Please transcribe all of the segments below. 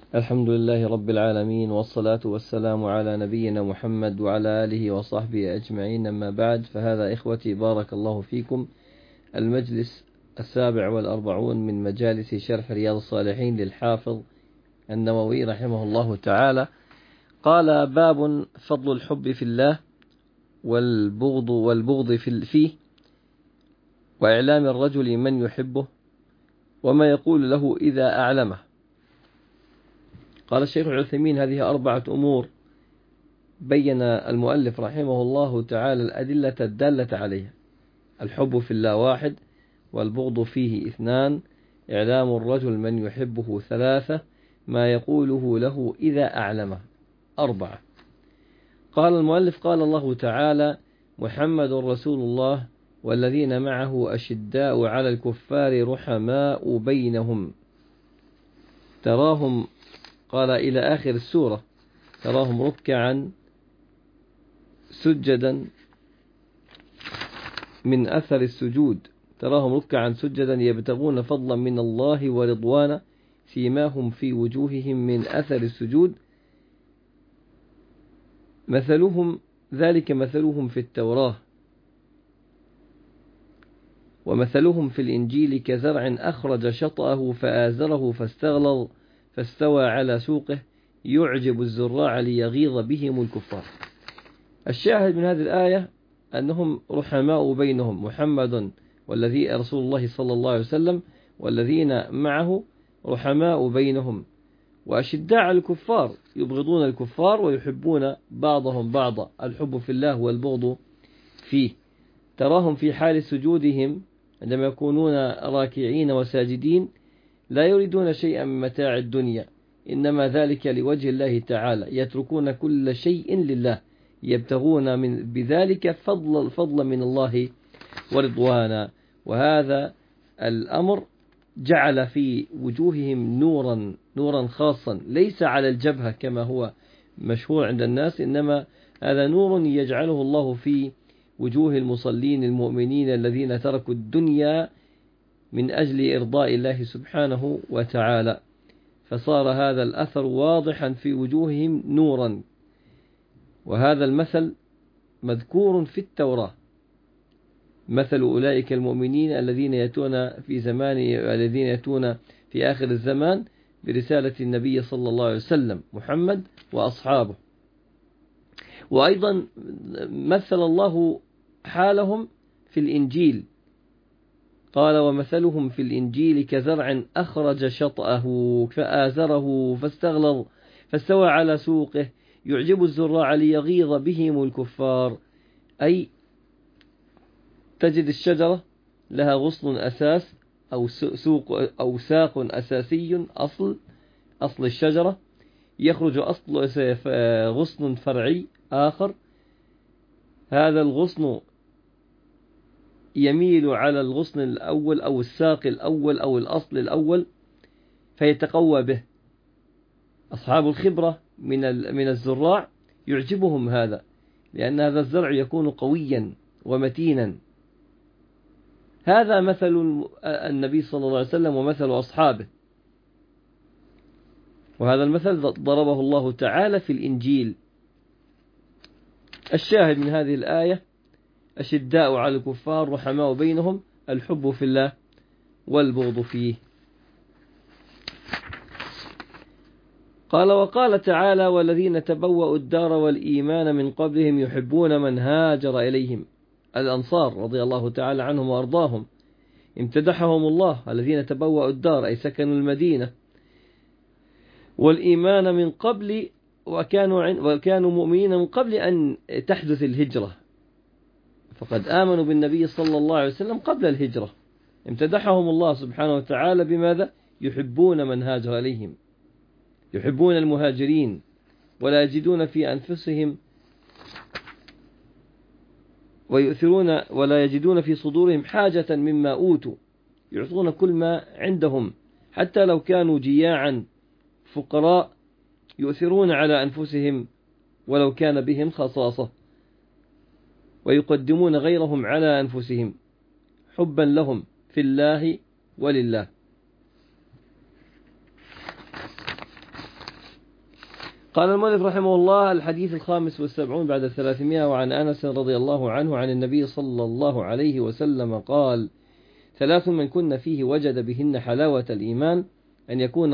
الحمد لله رب العالمين، والصلاة والسلام على نبينا محمد وعلى آله وصحبه أجمعين. أما بعد، فهذا إخوتي بارك الله فيكم المجلس 47 من مجالس شرح رياض الصالحين للحافظ النووي رحمه الله تعالى. قال: باب فضل الحب في الله والبغض فيه، وإعلام الرجل من يحبه، وما يقول له إذا أعلمه. قال الشيخ العثيمين: هذه 4 أمور بين المؤلف رحمه الله تعالى الأدلة الدالة عليها. الحب في الله 1، والبغض فيه 2، إعلام الرجل من يحبه 3، ما يقوله له إذا أعلمه 4. قال المؤلف: قال الله تعالى: محمد رسول الله والذين معه أشداء على الكفار رحماء بينهم تراهم، قال إلى آخر السورة، تراهم ركعا سجدا من أثر السجود، تراهم ركعا سجدا يبتغون فضلا من الله ورضوانا سيماهم في وجوههم من أثر السجود ذلك مثلهم في التوراة ومثلهم في الإنجيل كزرع أخرج شطأه فآزره فاستغلظ فاستوى على سوقه يعجب الزراع ليغيظ بهم الكفار. الشاهد من هذه الآية أنهم رحماء بينهم، محمد والذي رسول الله صلى الله عليه وسلم والذين معه رحماء بينهم، وأشداء على الكفار، يبغضون الكفار ويحبون بعضهم بعضا. الحب في الله والبغض فيه. تراهم في حال سجودهم عندما يكونون راكعين وساجدين لا يريدون شيئا من متاع الدنيا، إنما ذلك لوجه الله تعالى، يتركون كل شيء لله، يبتغون بذلك فضلا من الله ورضوانا. وهذا الأمر جعل في وجوههم نورا خاصا، ليس على الجبهة كما هو مشهور عند الناس، إنما هذا نور يجعله الله في وجوه المصلين المؤمنين الذين تركوا الدنيا من أجل إرضاء الله سبحانه وتعالى، فصار هذا الأثر واضحا في وجوههم نورا. وهذا المثل مذكور في التوراة، مثل أولئك المؤمنين الذين يأتون في آخر الزمان برسالة النبي صلى الله عليه وسلم محمد وأصحابه. وأيضا مثل الله حالهم في الإنجيل، قال: ومثلهم في الإنجيل كزرع أخرج شطأه فآزره فاستغلظ فاستوى على سوقه يعجب الزراع ليغيظ بهم الكفار. أي تجد الشجرة لها غصن أساس أو ساق أساسي، أصل الشجرة، يخرج غصن فرعي آخر، هذا الغصن يميل على الغصن الأول أو الساق الأول أو الأصل الأول فيتقوى به. أصحاب الخبرة من الزراع يعجبهم هذا، لأن هذا الزرع يكون قويا ومتينا. هذا مثل النبي صلى الله عليه وسلم ومثل أصحابه، وهذا المثل ضربه الله تعالى في الإنجيل. الشاهد من هذه الآية: أشداء على الكفار رحماء بينهم، الحب في الله والبغض فيه. قال: وقال تعالى: والذين تبوأوا الدار والإيمان من قبلهم يحبون من هاجر إليهم، الأنصار رضي الله تعالى عنهم وأرضاهم، امتدحهم الله، الذين تبوأوا الدار أي سكنوا المدينة والإيمان من قبل، وكانوا مؤمنين من قبل أن تحدث الهجرة، فقد آمنوا بالنبي صلى الله عليه وسلم قبل الهجرة. امتدحهم الله سبحانه وتعالى بماذا؟ يحبون من هاجر إليهم، يحبون المهاجرين، ولا يجدون في أنفسهم ولا يجدون في صدورهم حاجة مما أوتوا، يعطون كل ما عندهم، حتى لو كانوا جياعا فقراء يؤثرون على أنفسهم ولو كان بهم خصاصة، ويقدمون غيرهم على أنفسهم حبا لهم في الله ولله. قال المؤلف رحمه الله: الحديث 75 بعد 300. وعن أنس رضي الله عنه عن النبي صلى الله عليه وسلم قال: 3 من كن فيه وجد بهن حلاوة الإيمان: أن يكون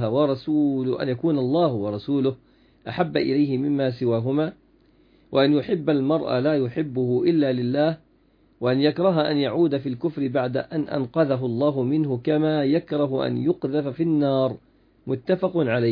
الله ورسوله أحب إليه مما سواهما، وأن يحب المرء لا يحبه إلا لله، وأن يكره أن يعود في الكفر بعد أن أنقذه الله منه كما يكره أن يقذف في النار. متفق عليه.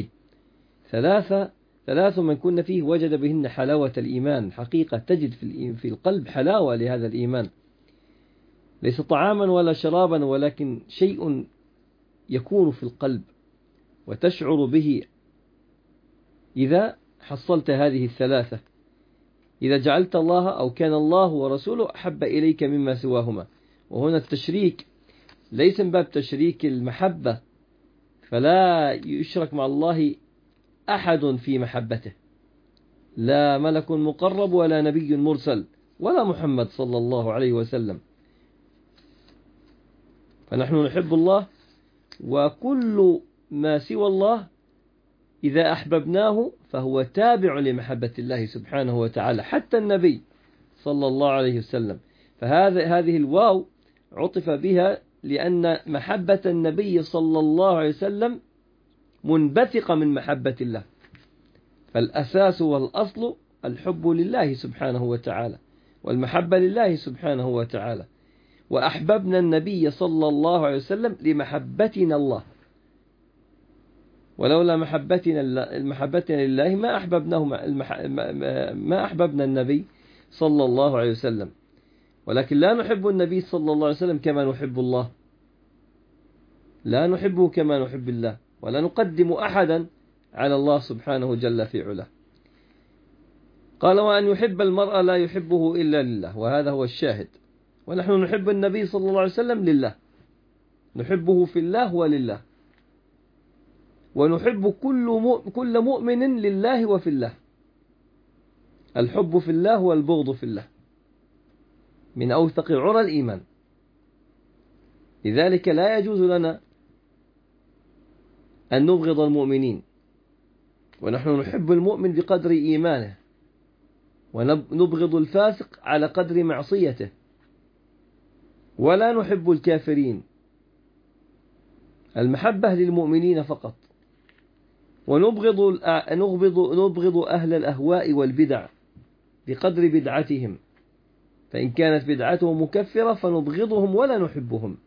3 من كن فيه وجد بهن حلاوة الإيمان. حقيقة تجد في القلب حلاوة لهذا الإيمان، ليس طعاما ولا شرابا، ولكن شيء يكون في القلب وتشعر به إذا حصلت هذه 3: إذا جعلت الله أو كان الله ورسوله أحب إليك مما سواهما. وهنا التشريك ليس من باب تشريك المحبة، فلا يشرك مع الله أحد في محبته، لا ملك مقرب ولا نبي مرسل ولا محمد صلى الله عليه وسلم. فنحن نحب الله، وكل ما سوى الله إذا أحببناه فهو تابع لمحبة الله سبحانه وتعالى، حتى النبي صلى الله عليه وسلم. هذه الواو عطف بها لأن محبة النبي صلى الله عليه وسلم منبثقة من محبة الله، فالأساس والأصل الحب لله سبحانه وتعالى والمحبة لله سبحانه وتعالى. وأحببنا النبي صلى الله عليه وسلم لمحبتنا الله، ولولا محبتنا لله ما أحببنا النبي صلى الله عليه وسلم. ولكن لا نحب النبي صلى الله عليه وسلم كما نحب الله، لا نحبه كما نحب الله، ولا نقدم أحدا على الله سبحانه جل في علاه. قال: وأن يحب المرء لا يحبه إلا لله. وهذا هو الشاهد. ونحن نحب النبي صلى الله عليه وسلم لله، نحبه في الله ولله، ونحب كل مؤمن لله وفي الله. الحب في الله والبغض في الله من أوثق عرى الإيمان. لذلك لا يجوز لنا أن نبغض المؤمنين، ونحن نحب المؤمن بقدر إيمانه، ونبغض الفاسق على قدر معصيته، ولا نحب الكافرين. المحبة للمؤمنين فقط. ونبغض أهل الأهواء والبدع بقدر بدعتهم، فإن كانت بدعتهم مكفرة فنبغضهم ولا نحبهم.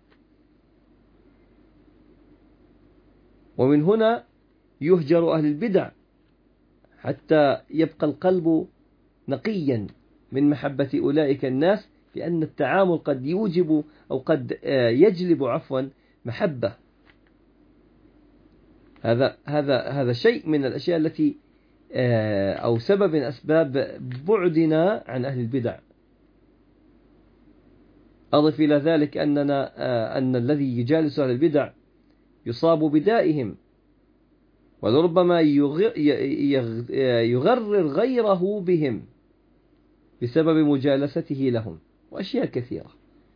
ومن هنا يهجر أهل البدع حتى يبقى القلب نقيا من محبة أولئك الناس، لأن التعامل قد يوجب أو قد يجلب محبة. هذا شيء من الأشياء التي أو سبب من أسباب بعدنا عن أهل البدع. أضف إلى ذلك أن الذي يجالس أهل البدع يصاب بدائهم، ولربما يغرر غيره بهم بسبب مجالسته لهم، وأشياء كثيرة.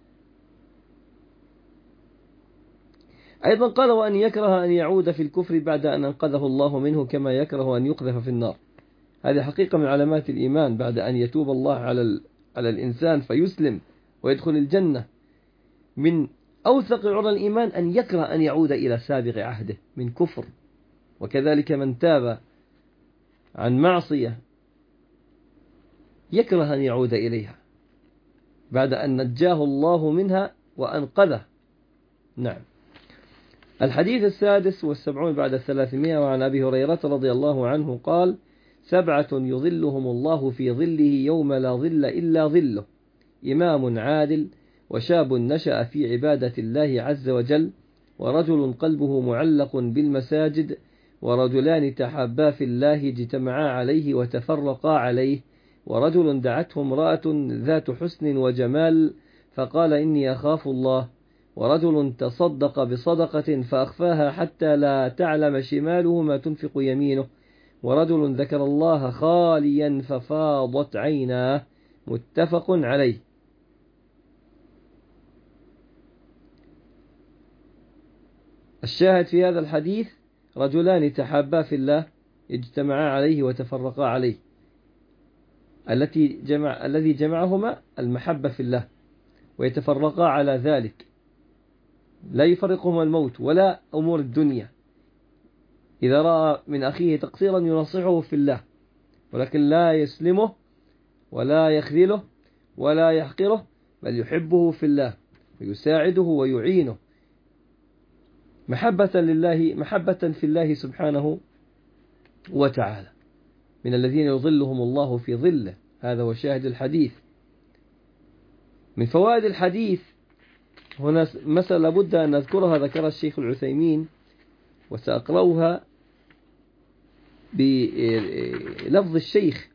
أيضا قال: وأن يكره أن يعود في الكفر بعد أن أنقذه الله منه كما يكره أن يقذف في النار. هذه حقيقة من علامات الإيمان، بعد أن يتوب الله على الإنسان فيسلم ويدخل الجنة، من أوثق عرى الإيمان أن يكره أن يعود إلى سابق عهده من كفر. وكذلك من تاب عن معصية يكره أن يعود إليها بعد أن نجاه الله منها وأنقذه. نعم. الحديث 76 بعد 300. وعن أبي هريرة رضي الله عنه قال: 7 يظلهم الله في ظله يوم لا ظل إلا ظله: إمام عادل، وشاب نشأ في عبادة الله عز وجل، ورجل قلبه معلق بالمساجد، ورجلان تحابا في الله اجتمعا عليه وتفرقا عليه، ورجل دعته امرأة ذات حسن وجمال فقال: إني أخاف الله، ورجل تصدق بصدقة فأخفاها حتى لا تعلم شماله ما تنفق يمينه، ورجل ذكر الله خاليا ففاضت عيناه. متفق عليه. الشاهد في هذا الحديث: رجلان تحابا في الله اجتمعا عليه وتفرقا عليه، الذي جمعهما المحبة في الله، ويتفرقا على ذلك، لا يفرقهما الموت ولا أمور الدنيا. إذا رأى من أخيه تقصيرا ينصحه في الله، ولكن لا يسلمه ولا يخذله ولا يحقره، بل يحبه في الله ويساعده ويعينه محبة في الله سبحانه وتعالى، من الذين يظلهم الله في ظله. هذا هو شاهد الحديث. من فوائد الحديث هنا مسألة لابد أن نذكرها، ذكرها الشيخ العثيمين، وسأقرأها بلفظ الشيخ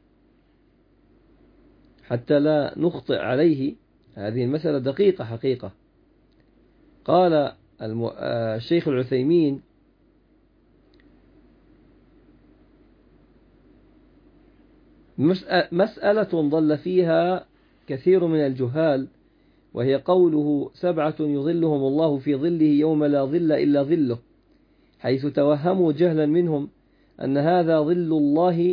حتى لا نخطئ عليه. هذه المسألة دقيقة حقيقة. قال الشيخ العثيمين: مسألة ضل فيها كثير من الجهال، وهي قوله 7 يظلهم الله في ظله يوم لا ظل إلا ظله، حيث توهموا جهلا منهم أن هذا ظل الله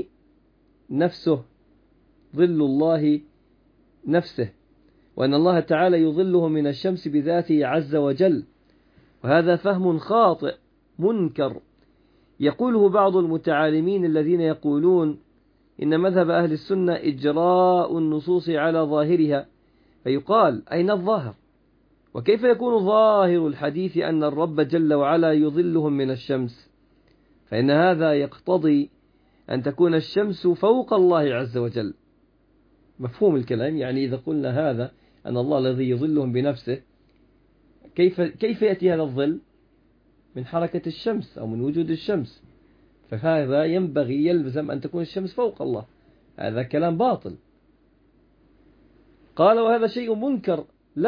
نفسه، وأن الله تعالى يظله من الشمس بذاته عز وجل، وهذا فهم خاطئ منكر يقوله بعض المتعالمين الذين يقولون إن مذهب أهل السنة إجراء النصوص على ظاهرها، فيقال: أين الظاهر؟ وكيف يكون ظاهر الحديث أن الرب جل وعلا يظلهم من الشمس؟ فإن هذا يقتضي أن تكون الشمس فوق الله عز وجل. مفهوم الكلام؟ يعني إذا قلنا هذا أن الله الذي يظلهم بنفسه، كيف يأتي هذا الظل؟ من حركة الشمس أو من وجود الشمس، فهذا يلزم أن تكون الشمس فوق الله. هذا كلام باطل. قال: وهذا شيء منكر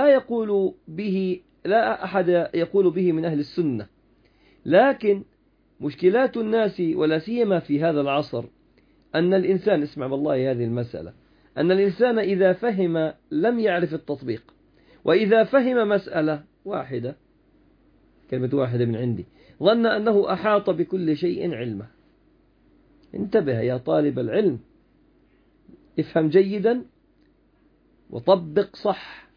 لا أحد يقول به من أهل السنة، لكن مشكلات الناس ولا سيما في هذا العصر أن الإنسان، اسمع بالله هذه المسألة، أن الإنسان إذا فهم لم يعرف التطبيق، وإذا فهم مسألة واحدة، كلمة واحدة من عندي، ظن أنه أحاط بكل شيء علمه. انتبه يا طالب العلم، افهم جيدا وطبق صح،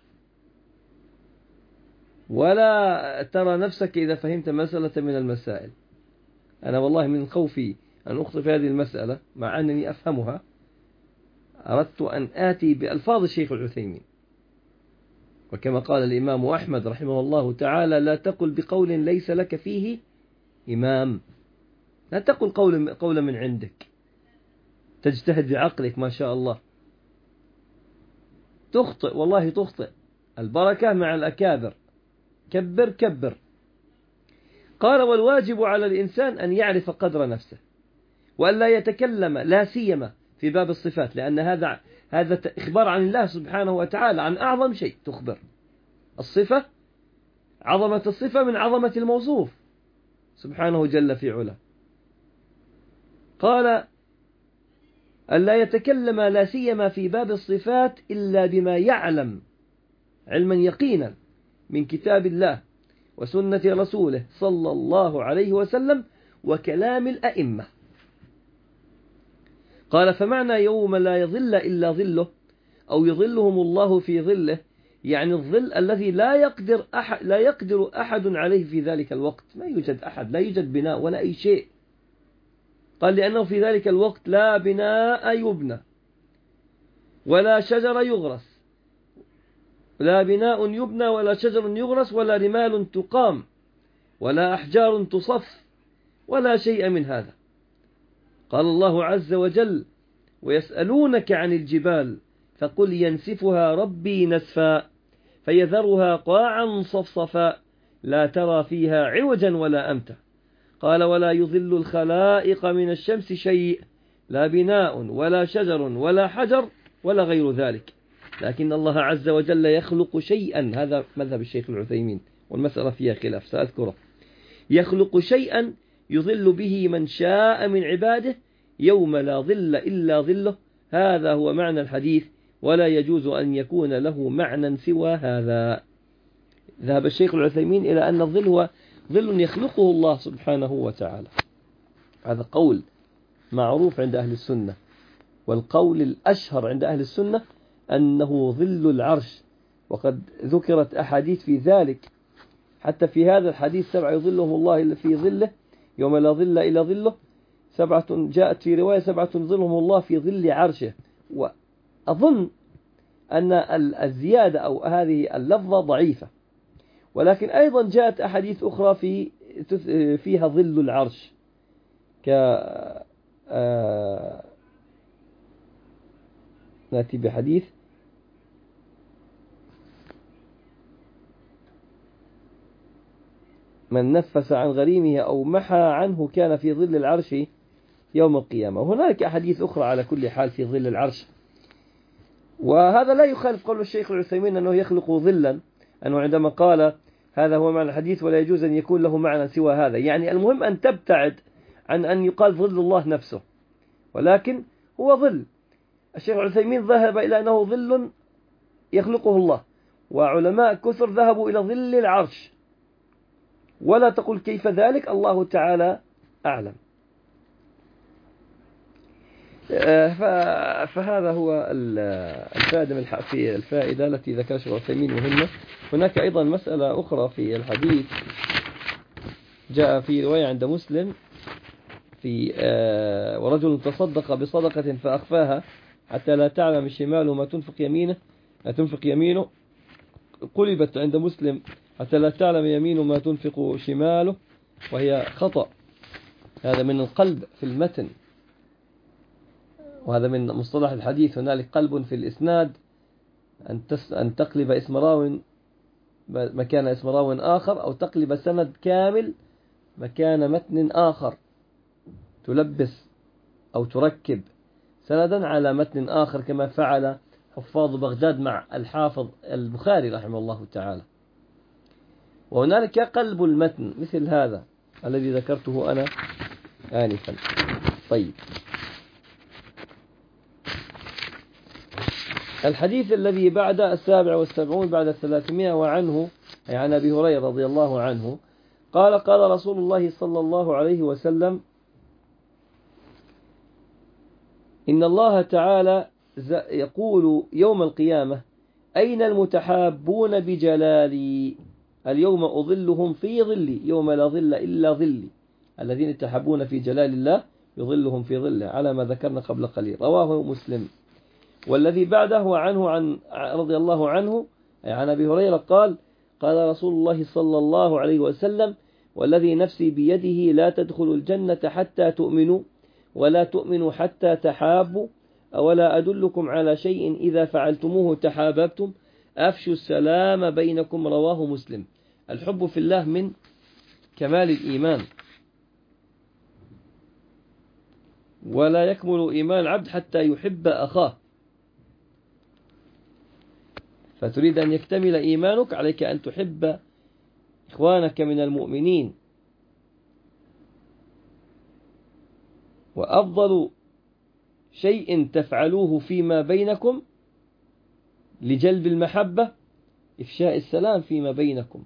ولا ترى نفسك إذا فهمت مسألة من المسائل. أنا والله من خوفي أن أخطئ في هذه المسألة مع أنني أفهمها، أردت أن آتي بألفاظ الشيخ العثيمين، وكما قال الإمام أحمد رحمه الله تعالى: لا تقل بقول ليس لك فيه إمام. لا تقل قولا من عندك تجتهد بعقلك ما شاء الله، تخطئ والله تخطئ. البركة مع الأكابر، كبر. قال: والواجب على الإنسان أن يعرف قدر نفسه، وأن لا يتكلم لا سيما في باب الصفات، لأن هذا إخبار عن الله سبحانه وتعالى عن أعظم شيء. تخبر الصفة، عظمة الصفة من عظمة الموصوف سبحانه جل في علا. قال: أن لا يتكلم لا سيما في باب الصفات إلا بما يعلم علما يقينا من كتاب الله وسنة رسوله صلى الله عليه وسلم وكلام الأئمة. قال: فمعنى يوم لا يظل إلا ظله، أو يظلهم الله في ظله، يعني الظل الذي لا يقدر أحد عليه في ذلك الوقت. ما يوجد أحد، لا يوجد بناء ولا أي شيء. قال: لأنه في ذلك الوقت لا بناء يبنى، ولا شجر يغرس، لا بناء يبنى ولا شجر يغرس، ولا رمال تقام، ولا أحجار تصف، ولا شيء من هذا. قال الله عز وجل: ويسألونك عن الجبال فقل ينسفها ربي نسفا فيذرها قاعا صفصفا لا ترى فيها عوجا ولا أمتا. قال: ولا يظل الخلائق من الشمس شيء، لا بناء ولا شجر ولا حجر ولا غير ذلك، لكن الله عز وجل يخلق شيئا. هذا مذهب الشيخ العثيمين، والمسألة فيها خلاف سأذكره. يخلق شيئا يظل به من شاء من عباده يوم لا ظل إلا ظله. هذا هو معنى الحديث، ولا يجوز أن يكون له معنى سوى هذا. ذهب الشيخ العثيمين إلى أن الظل هو ظل يخلقه الله سبحانه وتعالى. هذا قول معروف عند أهل السنة، والقول الأشهر عند أهل السنة أنه ظل العرش، وقد ذكرت أحاديث في ذلك، حتى في هذا الحديث 7 يظلهم الله في ظله يوم لا ظل إلا ظله، 7 جاءت في رواية 7 ظلهم الله في ظل عرشه. وأظن أن الزيادة أو هذه اللفظة ضعيفة، ولكن أيضا جاءت أحاديث أخرى فيها ظل العرش، نأتي بحديث من نفس عن غريمه أو محى عنه كان في ظل العرش يوم القيامة. وهناك أحاديث أخرى على كل حال في ظل العرش، وهذا لا يخالف قول الشيخ العثيمين أنه يخلق ظلا، أنه عندما قال هذا هو معنى الحديث ولا يجوز أن يكون له معنى سوى هذا، يعني المهم أن تبتعد عن أن يقال ظل الله نفسه، ولكن هو ظل. الشيخ العثيمين ذهب إلى أنه ظل يخلقه الله، وعلماء كثر ذهبوا إلى ظل العرش، ولا تقول كيف ذلك، الله تعالى أعلم. فهذا هو الفائدة التي ذكرها الشيخ العثيمين مهمة. هناك أيضا مسألة أخرى في الحديث، جاء في رواية عند مسلم في ورجل تصدق بصدقة فأخفاها حتى لا تعلم شماله ما تنفق يمينه، قلبت عند مسلم حتى لا تعلم يمينه ما تنفق شماله، وهي خطأ، هذا من القلب في المتن، وهذا من مصطلح الحديث. هنالك قلب في الإسناد، أن تقلب اسم راو مكان اسم راو آخر، أو تقلب سند كامل مكان متن آخر، تلبس أو تركب سندا على متن آخر، كما فعل حفاظ بغداد مع الحافظ البخاري رحمه الله تعالى. وهنالك قلب المتن مثل هذا الذي ذكرته أنا آنفا. طيب، الحديث الذي بعد 77 بعد 300 وعنه، أي عن أبي هريرة رضي الله عنه قال: قال رسول الله صلى الله عليه وسلم: إن الله تعالى يقول يوم القيامة: أين المتحابون بجلالي؟ اليوم أظلهم في ظلي يوم لا ظل إلا ظلي. الذين يتحابون في جلال الله يظلهم في ظله، على ما ذكرنا قبل قليل. رواه مسلم. والذي بعده عنه رضي الله عنه عن أبي هريرة قال: قال رسول الله صلى الله عليه وسلم: والذي نفسي بيده لا تدخلوا الجنة حتى تؤمنوا، ولا تؤمنوا حتى تحابوا، أولا أدلكم على شيء إذا فعلتموه تحاببتم، أفشوا السلام بينكم. رواه مسلم. الحب في الله من كمال الإيمان، ولا يكمل إيمان العبد حتى يحب أخاه. فتريد أن يكتمل إيمانك، عليك أن تحب إخوانك من المؤمنين. وأفضل شيء تفعلوه فيما بينكم لجلب المحبة إفشاء السلام فيما بينكم.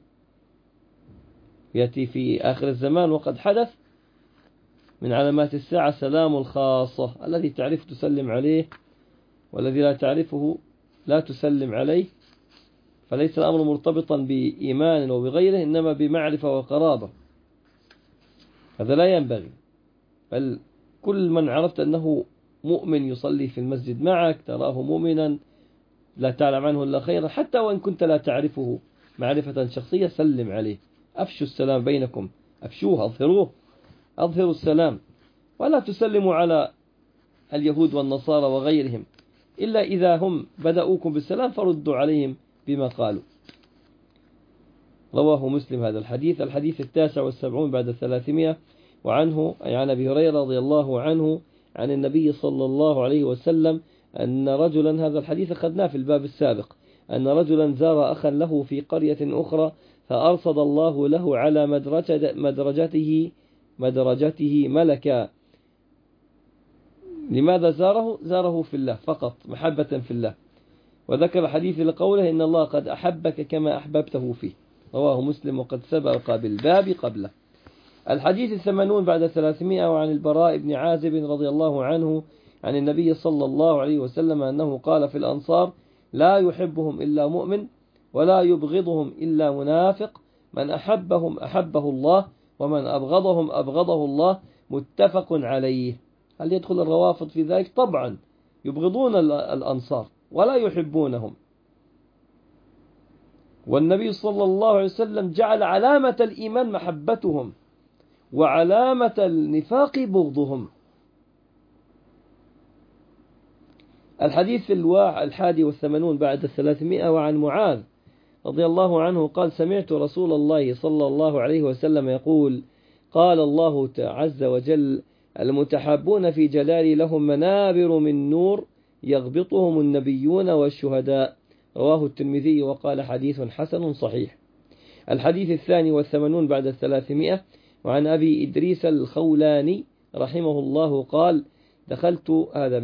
يأتي في آخر الزمان وقد حدث من علامات الساعة سلام الخاصة، الذي تعرف تسلم عليه، والذي لا تعرفه لا تسلم عليه. فليس الأمر مرتبطا بإيمان وبغيره، إنما بمعرفة وقرابة. هذا لا ينبغي، بل كل من عرفت أنه مؤمن يصلي في المسجد معك، تراه مؤمنا لا تعلم عنه إلا خيرا، حتى وإن كنت لا تعرفه معرفة شخصية، سلم عليه. أفشوا السلام بينكم، أفشوه، أظهروه، أظهروا السلام. ولا تسلموا على اليهود والنصارى وغيرهم إلا إذا هم بدأوكم بالسلام فردوا عليهم بما قالوا. رواه مسلم هذا الحديث. الحديث 79 بعد 300 وعنه، أي عن أبي هريرة رضي الله عنه عن النبي صلى الله عليه وسلم أن رجلا، هذا الحديث أخذناه في الباب السابق، أن رجلا زار أخا له في قرية أخرى فأرصد الله له على مدرجته ملكا. لماذا زاره؟ زاره في الله فقط، محبة في الله. وذكر الحديث لقوله: إن الله قد أحبك كما أحببته فيه. رواه مسلم، وقد سبق بالباب قبله. الحديث 80 بعد 300 وعن البراء بن عازب رضي الله عنه عن النبي صلى الله عليه وسلم أنه قال في الأنصار: لا يحبهم إلا مؤمن ولا يبغضهم إلا منافق، من أحبهم أحبه الله ومن أبغضهم أبغضه الله، متفق عليه. هل يدخل الروافض في ذلك؟ طبعا يبغضون الأنصار ولا يحبونهم. والنبي صلى الله عليه وسلم جعل علامة الإيمان محبتهم وعلامة النفاق بغضهم. الحديث 81 بعد 300 وعن معاذ رضي الله عنه قال: سمعت رسول الله صلى الله عليه وسلم يقول: قال الله عز وجل: المتحابون في جلالي لهم منابر من نور يغبطهم النبيون والشهداء. رواه الترمذي وقال: حديث حسن صحيح. الحديث 82 بعد 300 وعن أبي إدريس الخولاني رحمه الله قال: دخلت، هذا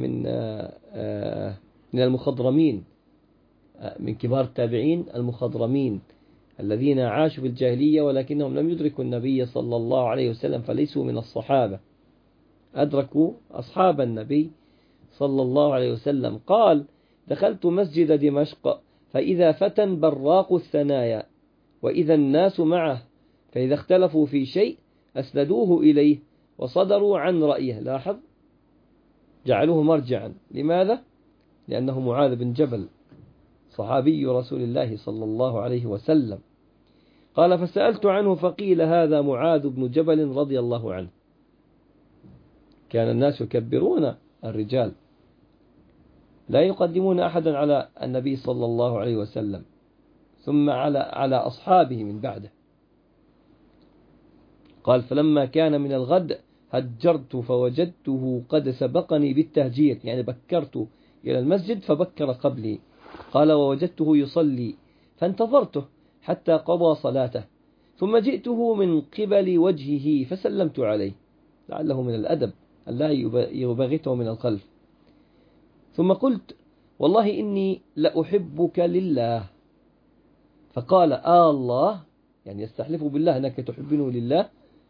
من المخضرمين، من كبار التابعين المخضرمين الذين عاشوا في الجاهلية ولكنهم لم يدركوا النبي صلى الله عليه وسلم، فليسوا من الصحابة، أدركوا أصحاب النبي صلى الله عليه وسلم. قال: دخلت مسجد دمشق فإذا فتى براق الثنايا وإذا الناس معه، فإذا اختلفوا في شيء أسندوه إليه وصدروا عن رأيه. لاحظ، جعلوه مرجعا. لماذا؟ لأنه معاذ بن جبل صحابي رسول الله صلى الله عليه وسلم. قال: فسألت عنه فقيل: هذا معاذ بن جبل رضي الله عنه. كان الناس يكبرون الرجال، لا يقدمون أحدا على النبي صلى الله عليه وسلم، ثم على أصحابه من بعده. قال: فلما كان من الغد هجرت فوجدته قد سبقني بالتهجير، يعني بكرت إلى المسجد فبكر قبلي. قال: ووجدته يصلي فانتظرته حتى قضى صلاته، ثم جئته من قبل وجهه فسلمت عليه، لعله من الأدب ألا يبغته من الخلف. ثم قلت: والله إني لأحبك لله. فقال: الله، يعني يستحلف بالله أنك تحبنه لله.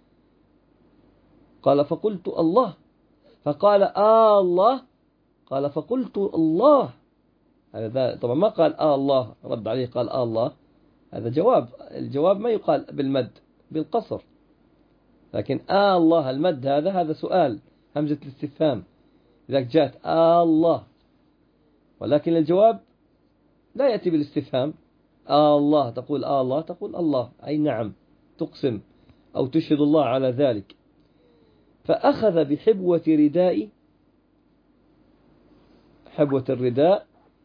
قال: فقلت: الله. فقال: الله. قال: فقلت: الله. هذا طبعا ما قال الله، رد عليه قال الله، هذا جواب. الجواب ما يقال بالمد، بالقصر. لكن الله المد هذا سؤال، همزة الاستفهام، إذا جاءت الله. ولكن الجواب لا يأتي بالاستفهام. الله تقول الله، تقول الله، أي نعم، تقسم أو تشهد الله على ذلك. فأخذ بحبوة ردائي، حبوة الرداء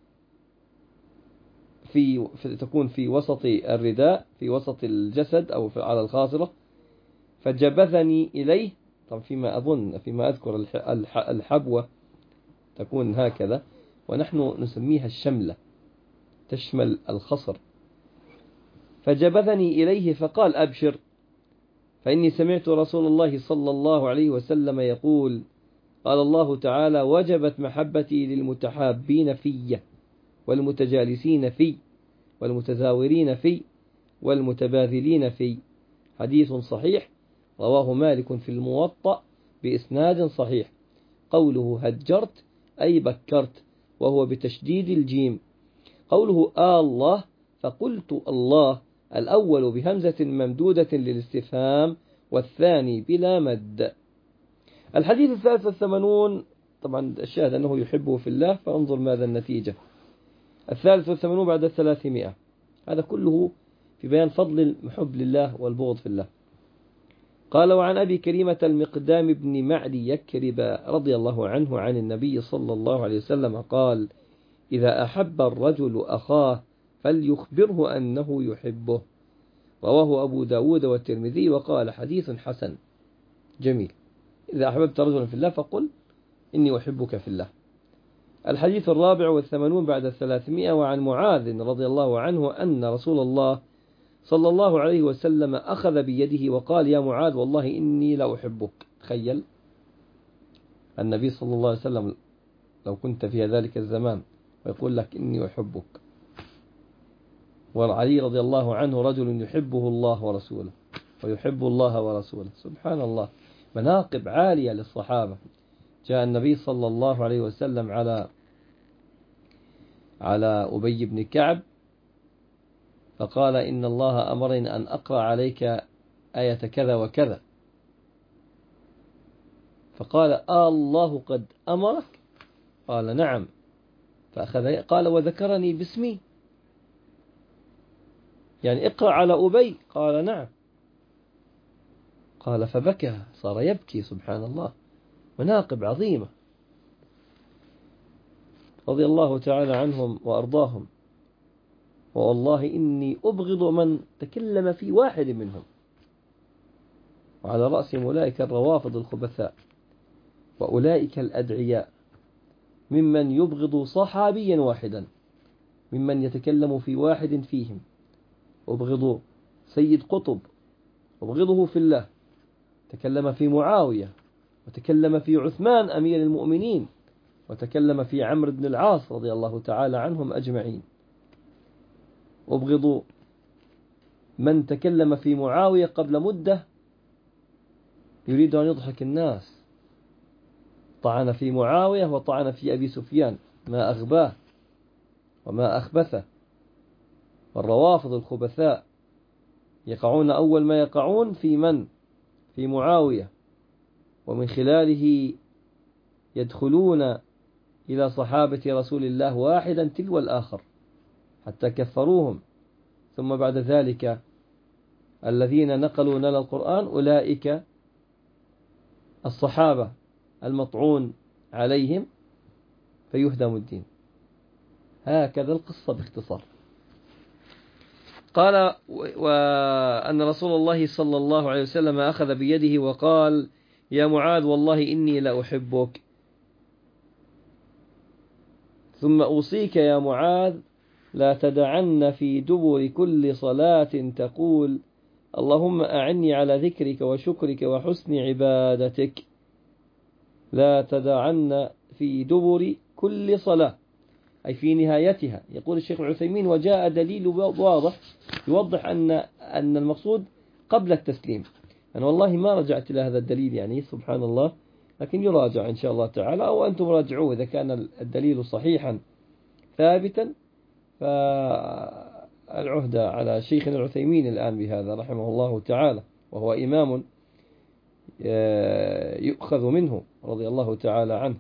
تكون في وسط الرداء، في وسط الجسد أو على الخاصرة، فجبثني إليه. طبعا فيما أذكر الحبوة تكون هكذا، ونحن نسميها الشملة، تشمل الخصر. فجبثني إليه فقال: أبشر، فإني سمعت رسول الله صلى الله عليه وسلم يقول: قال الله تعالى: وجبت محبتي للمتحابين في والمتجالسين في والمتزاورين في والمتباذلين في. حديث صحيح رواه مالك في الموطأ بإسناد صحيح. قوله هجرت أي بكرت، وهو بتشديد الجيم. قوله الله فقلت الله، الأول بهمزة ممدودة للاستفهام والثاني بلا مد. الحديث 83، طبعا الشاهد أنه يحبه في الله، فانظر ماذا النتيجة. 83 بعد 300، هذا كله في بيان فضل المحب لله والبغض في الله. قال: وعن أبي كريمة المقدام بن معدي يكرب رضي الله عنه عن النبي صلى الله عليه وسلم قال: إذا أحب الرجل أخاه فليخبره أنه يحبه. رواه أبو داود والترمذي وقال: حديث حسن جميل. إذا أحببت رجلا في الله فقل إني أحبك في الله. الحديث 84 بعد 300 وعن معاذ رضي الله عنه أن رسول الله صلى الله عليه وسلم أخذ بيده وقال: يا معاذ والله إني لا أحبك. تخيل النبي صلى الله عليه وسلم لو كنت في ذلك الزمان ويقول لك إني أحبك. وعلي رضي الله عنه رجل يحبه الله ورسوله، ويحب الله ورسوله. سبحان الله، مناقب عالية للصحابة. جاء النبي صلى الله عليه وسلم على أبي بن كعب فقال: إن الله أمرني أن أقرأ عليك آية كذا وكذا. فقال: الله قد أمرك؟ قال: نعم. قال: وذكرني باسمي، يعني اقرأ على أبي. قال: نعم. قال فبكى، صار يبكي. سبحان الله، مناقب عظيمة رضي الله تعالى عنهم وأرضاهم. والله إني أبغض من تكلم في واحد منهم، وعلى رأسهم أولئك الروافض الخبثاء وأولئك الأدعياء، ممن يبغض صحابيا واحدا، ممن يتكلم في واحد فيهم. أبغض سيد قطب، أبغضه في الله، تكلم في معاوية، وتكلم في عثمان أمير المؤمنين، وتكلم في عمرو بن العاص رضي الله تعالى عنهم أجمعين. أبغض من تكلم في معاوية قبل مدة يريد أن يضحك الناس، طعن في معاوية وطعن في أبي سفيان، ما أغباه وما أخبثه. والروافض الخبثاء يقعون أول ما يقعون في معاوية، ومن خلاله يدخلون إلى صحابة رسول الله واحدا تلو الآخر حتى كفروهم. ثم بعد ذلك الذين نقلوا لنا القرآن أولئك الصحابة المطعون عليهم فيهدم الدين. هكذا القصة باختصار. قال: وأن رسول الله صلى الله عليه وسلم أخذ بيده وقال: يا معاذ والله إني لأحبك، ثم أوصيك يا معاذ لا تدعن في دبر كل صلاة تقول: اللهم أعني على ذكرك وشكرك وحسن عبادتك. لا تدعن في دبر كل صلاة، أي في نهايتها. يقول الشيخ العثيمين: وجاء دليل واضح يوضح أن المقصود قبل التسليم. أنا والله ما رجعت إلى هذا الدليل، يعني سبحان الله، لكن يراجع إن شاء الله تعالى، أو أنتم راجعوه إذا كان الدليل صحيحا ثابتا، فالعهدة على شيخنا العثيمين الآن بهذا رحمه الله تعالى، وهو إمام يؤخذ منه رضي الله تعالى عنه.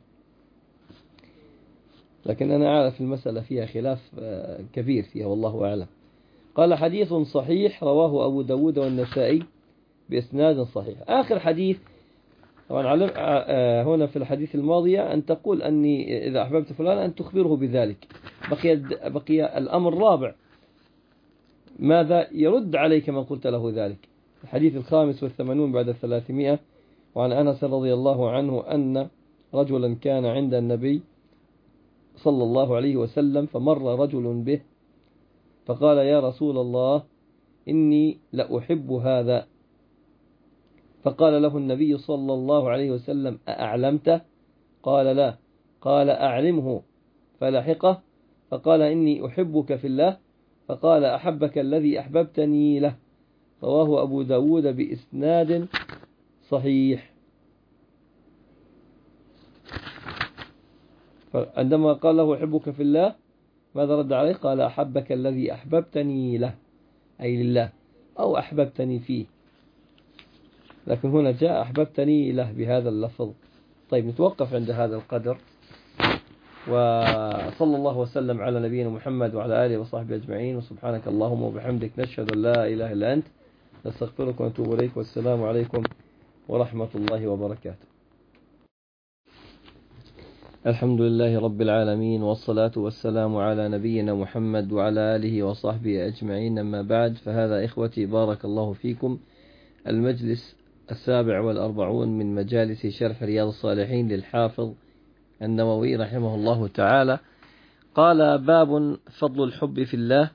لكن أنا أعرف المسألة فيها خلاف كبير فيها، والله أعلم. قال: حديث صحيح رواه أبو داود والنسائي بإسناد صحيح. آخر حديث طبعا هنا في الحديث الماضية أن تقول أني إذا أحببت فلان أن تخبره بذلك. بقي الأمر الرابع، ماذا يرد عليك من قلت له ذلك. الحديث 85 بعد 300. وعن أنس رضي الله عنه أن رجلا كان عند النبي صلى الله عليه وسلم فمر رجل به فقال: يا رسول الله إني لأحب هذا. فقال له النبي صلى الله عليه وسلم: أأعلمته؟ قال: لا. قال: أعلمه. فلحقه فقال: إني أحبك في الله. فقال: أحبك الذي أحببتني له. رواه أبو داود بإسناد صحيح. فعندما قال له: أحبك في الله، ماذا رد عليه؟ قال: أحبك الذي أحببتني له، أي لله، أو أحببتني فيه. لكن هنا جاء أحببتني له بهذا اللفظ. طيب، نتوقف عند هذا القدر، وصلى الله وسلم على نبينا محمد وعلى آله وصحبه أجمعين. وسبحانك اللهم وبحمدك، نشهد أن لا إله إلا أنت، نستغفرك ونتوب إليك. والسلام عليكم ورحمة الله وبركاته. الحمد لله رب العالمين، والصلاة والسلام على نبينا محمد وعلى آله وصحبه أجمعين. أما بعد، فهذا إخوتي بارك الله فيكم المجلس 47 من مجالس شرح رياض الصالحين للحافظ النووي رحمه الله تعالى. قال: باب فضل الحب في الله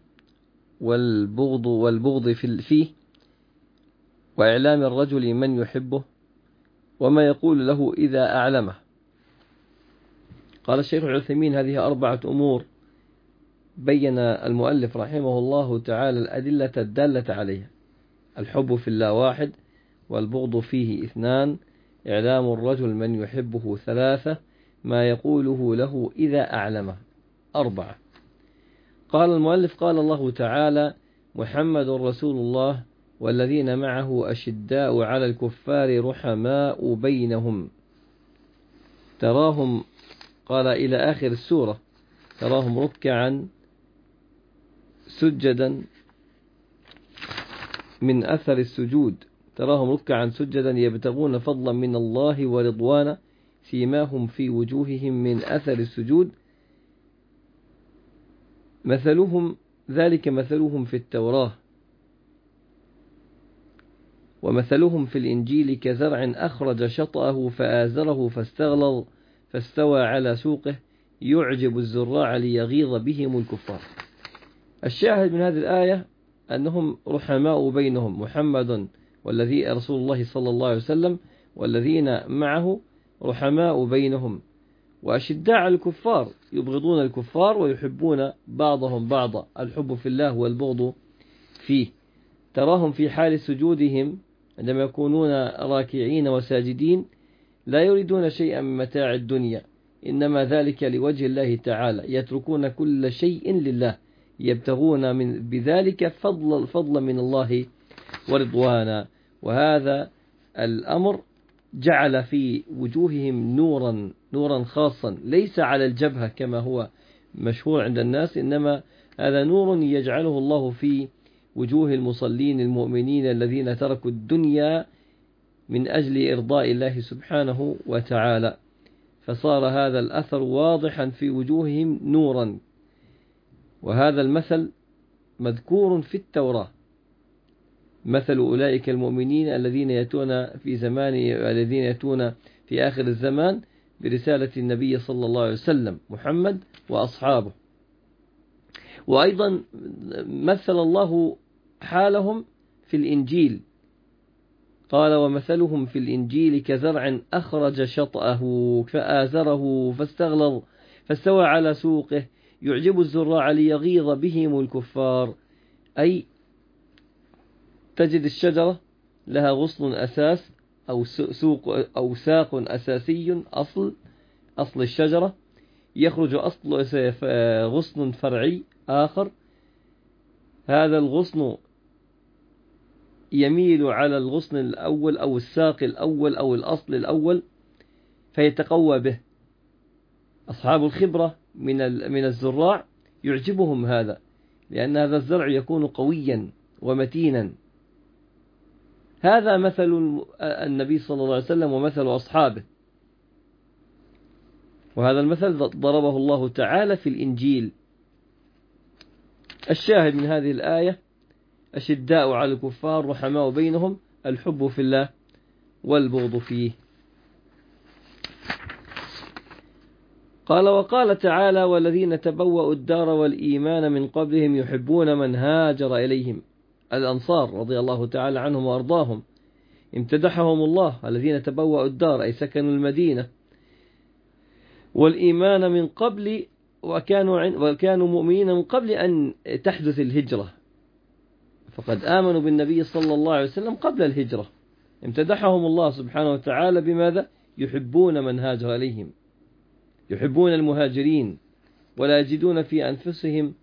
والبغض فيه، وإعلام الرجل من يحبه، وما يقول له إذا أعلمه. قال الشيخ العثيمين: هذه 4 أمور بين المؤلف رحمه الله تعالى الأدلة الدالة عليها. الحب في الله واحد، والبغض فيه اثنان، إعلام الرجل من يحبه ثلاثة، ما يقوله له إذا أعلمه أربعة. قال المؤلف: قال الله تعالى: محمد رسول الله والذين معه أشداء على الكفار رحماء بينهم تراهم، قال إلى آخر السورة، تراهم ركعا سجدا من أثر السجود، تراهم ركعا سجدا يبتغون فضلا من الله ورضوانا سيماهم في وجوههم من أثر السجود مثلهم ذلك مثلهم في التوراة ومثلهم في الإنجيل كزرع أخرج شطأه فآزره فاستغلظ فاستوى على سوقه يعجب الزراع ليغيظ بهم الكفار. الشاهد من هذه الآية أنهم رحماء بينهم، محمد والذي رسول الله صلى الله عليه وسلم والذين معه رحماء بينهم، وأشداء على الكفار، يبغضون الكفار ويحبون بعضهم بعضا، الحب في الله والبغض فيه. تراهم في حال سجودهم عندما يكونون راكعين وساجدين لا يريدون شيئا من متاع الدنيا، إنما ذلك لوجه الله تعالى، يتركون كل شيء لله، يبتغون بذلك فضلا من الله ورضوانا. وهذا الأمر جعل في وجوههم نورا خاصا، ليس على الجبهة كما هو مشهور عند الناس، إنما هذا نور يجعله الله في وجوه المصلين المؤمنين الذين تركوا الدنيا من أجل إرضاء الله سبحانه وتعالى، فصار هذا الأثر واضحا في وجوههم نورا. وهذا المثل مذكور في التوراة، مثل أولئك المؤمنين الذين يأتون في آخر الزمان برسالة النبي صلى الله عليه وسلم محمد وأصحابه. وأيضا مثل الله حالهم في الإنجيل، قال: ومثلهم في الإنجيل كزرع أخرج شطأه فآزره فاستغلظ فاستوى على سوقه يعجب الزراع ليغيظ بهم الكفار. أي تجد الشجرة لها غصن أساس أو ساق أساسي، أصل الشجرة، يخرج غصن فرعي آخر، هذا الغصن يميل على الغصن الأول أو الساق الأول أو الأصل الأول فيتقوى به. أصحاب الخبرة من الزراع يعجبهم هذا، لأن هذا الزرع يكون قويا ومتينا. هذا مثل النبي صلى الله عليه وسلم ومثل أصحابه، وهذا المثل ضربه الله تعالى في الإنجيل. الشاهد من هذه الآية: أشداء على الكفار رحماء بينهم، الحب في الله والبغض فيه. قال: وقال تعالى: والذين تبوأوا الدار والإيمان من قبلهم يحبون من هاجر إليهم، الأنصار رضي الله تعالى عنهم وأرضاهم، امتدحهم الله، الذين تبوأوا الدار أي سكنوا المدينة، والإيمان من قبل، وكانوا مؤمنين من قبل أن تحدث الهجرة، فقد آمنوا بالنبي صلى الله عليه وسلم قبل الهجرة. امتدحهم الله سبحانه وتعالى بماذا؟ يحبون من هاجر إليهم، يحبون المهاجرين، ولا يجدون في أنفسهم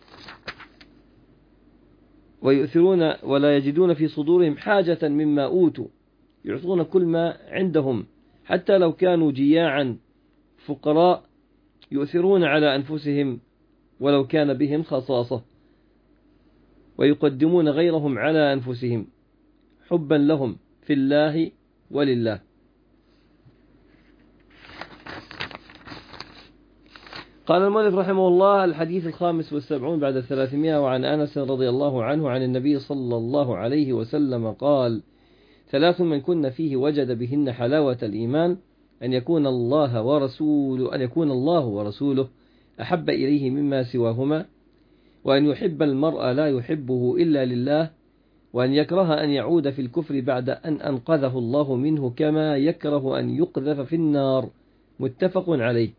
ولا يجدون في صدورهم حاجة مما أوتوا، يعطون كل ما عندهم، حتى لو كانوا جياعا فقراء يؤثرون على أنفسهم ولو كان بهم خصاصة، ويقدمون غيرهم على أنفسهم حبا لهم في الله ولله. قال المؤلف رحمه الله: الحديث 75 بعد 300. وعن أنس رضي الله عنه عن النبي صلى الله عليه وسلم قال: 3 من كن فيه وجد بهن حلاوة الإيمان: أن يكون الله ورسوله أحب إليه مما سواهما، وأن يحب المرء لا يحبه إلا لله، وأن يكره أن يعود في الكفر بعد أن أنقذه الله منه، كما يكره أن يقذف في النار. متفق عليه.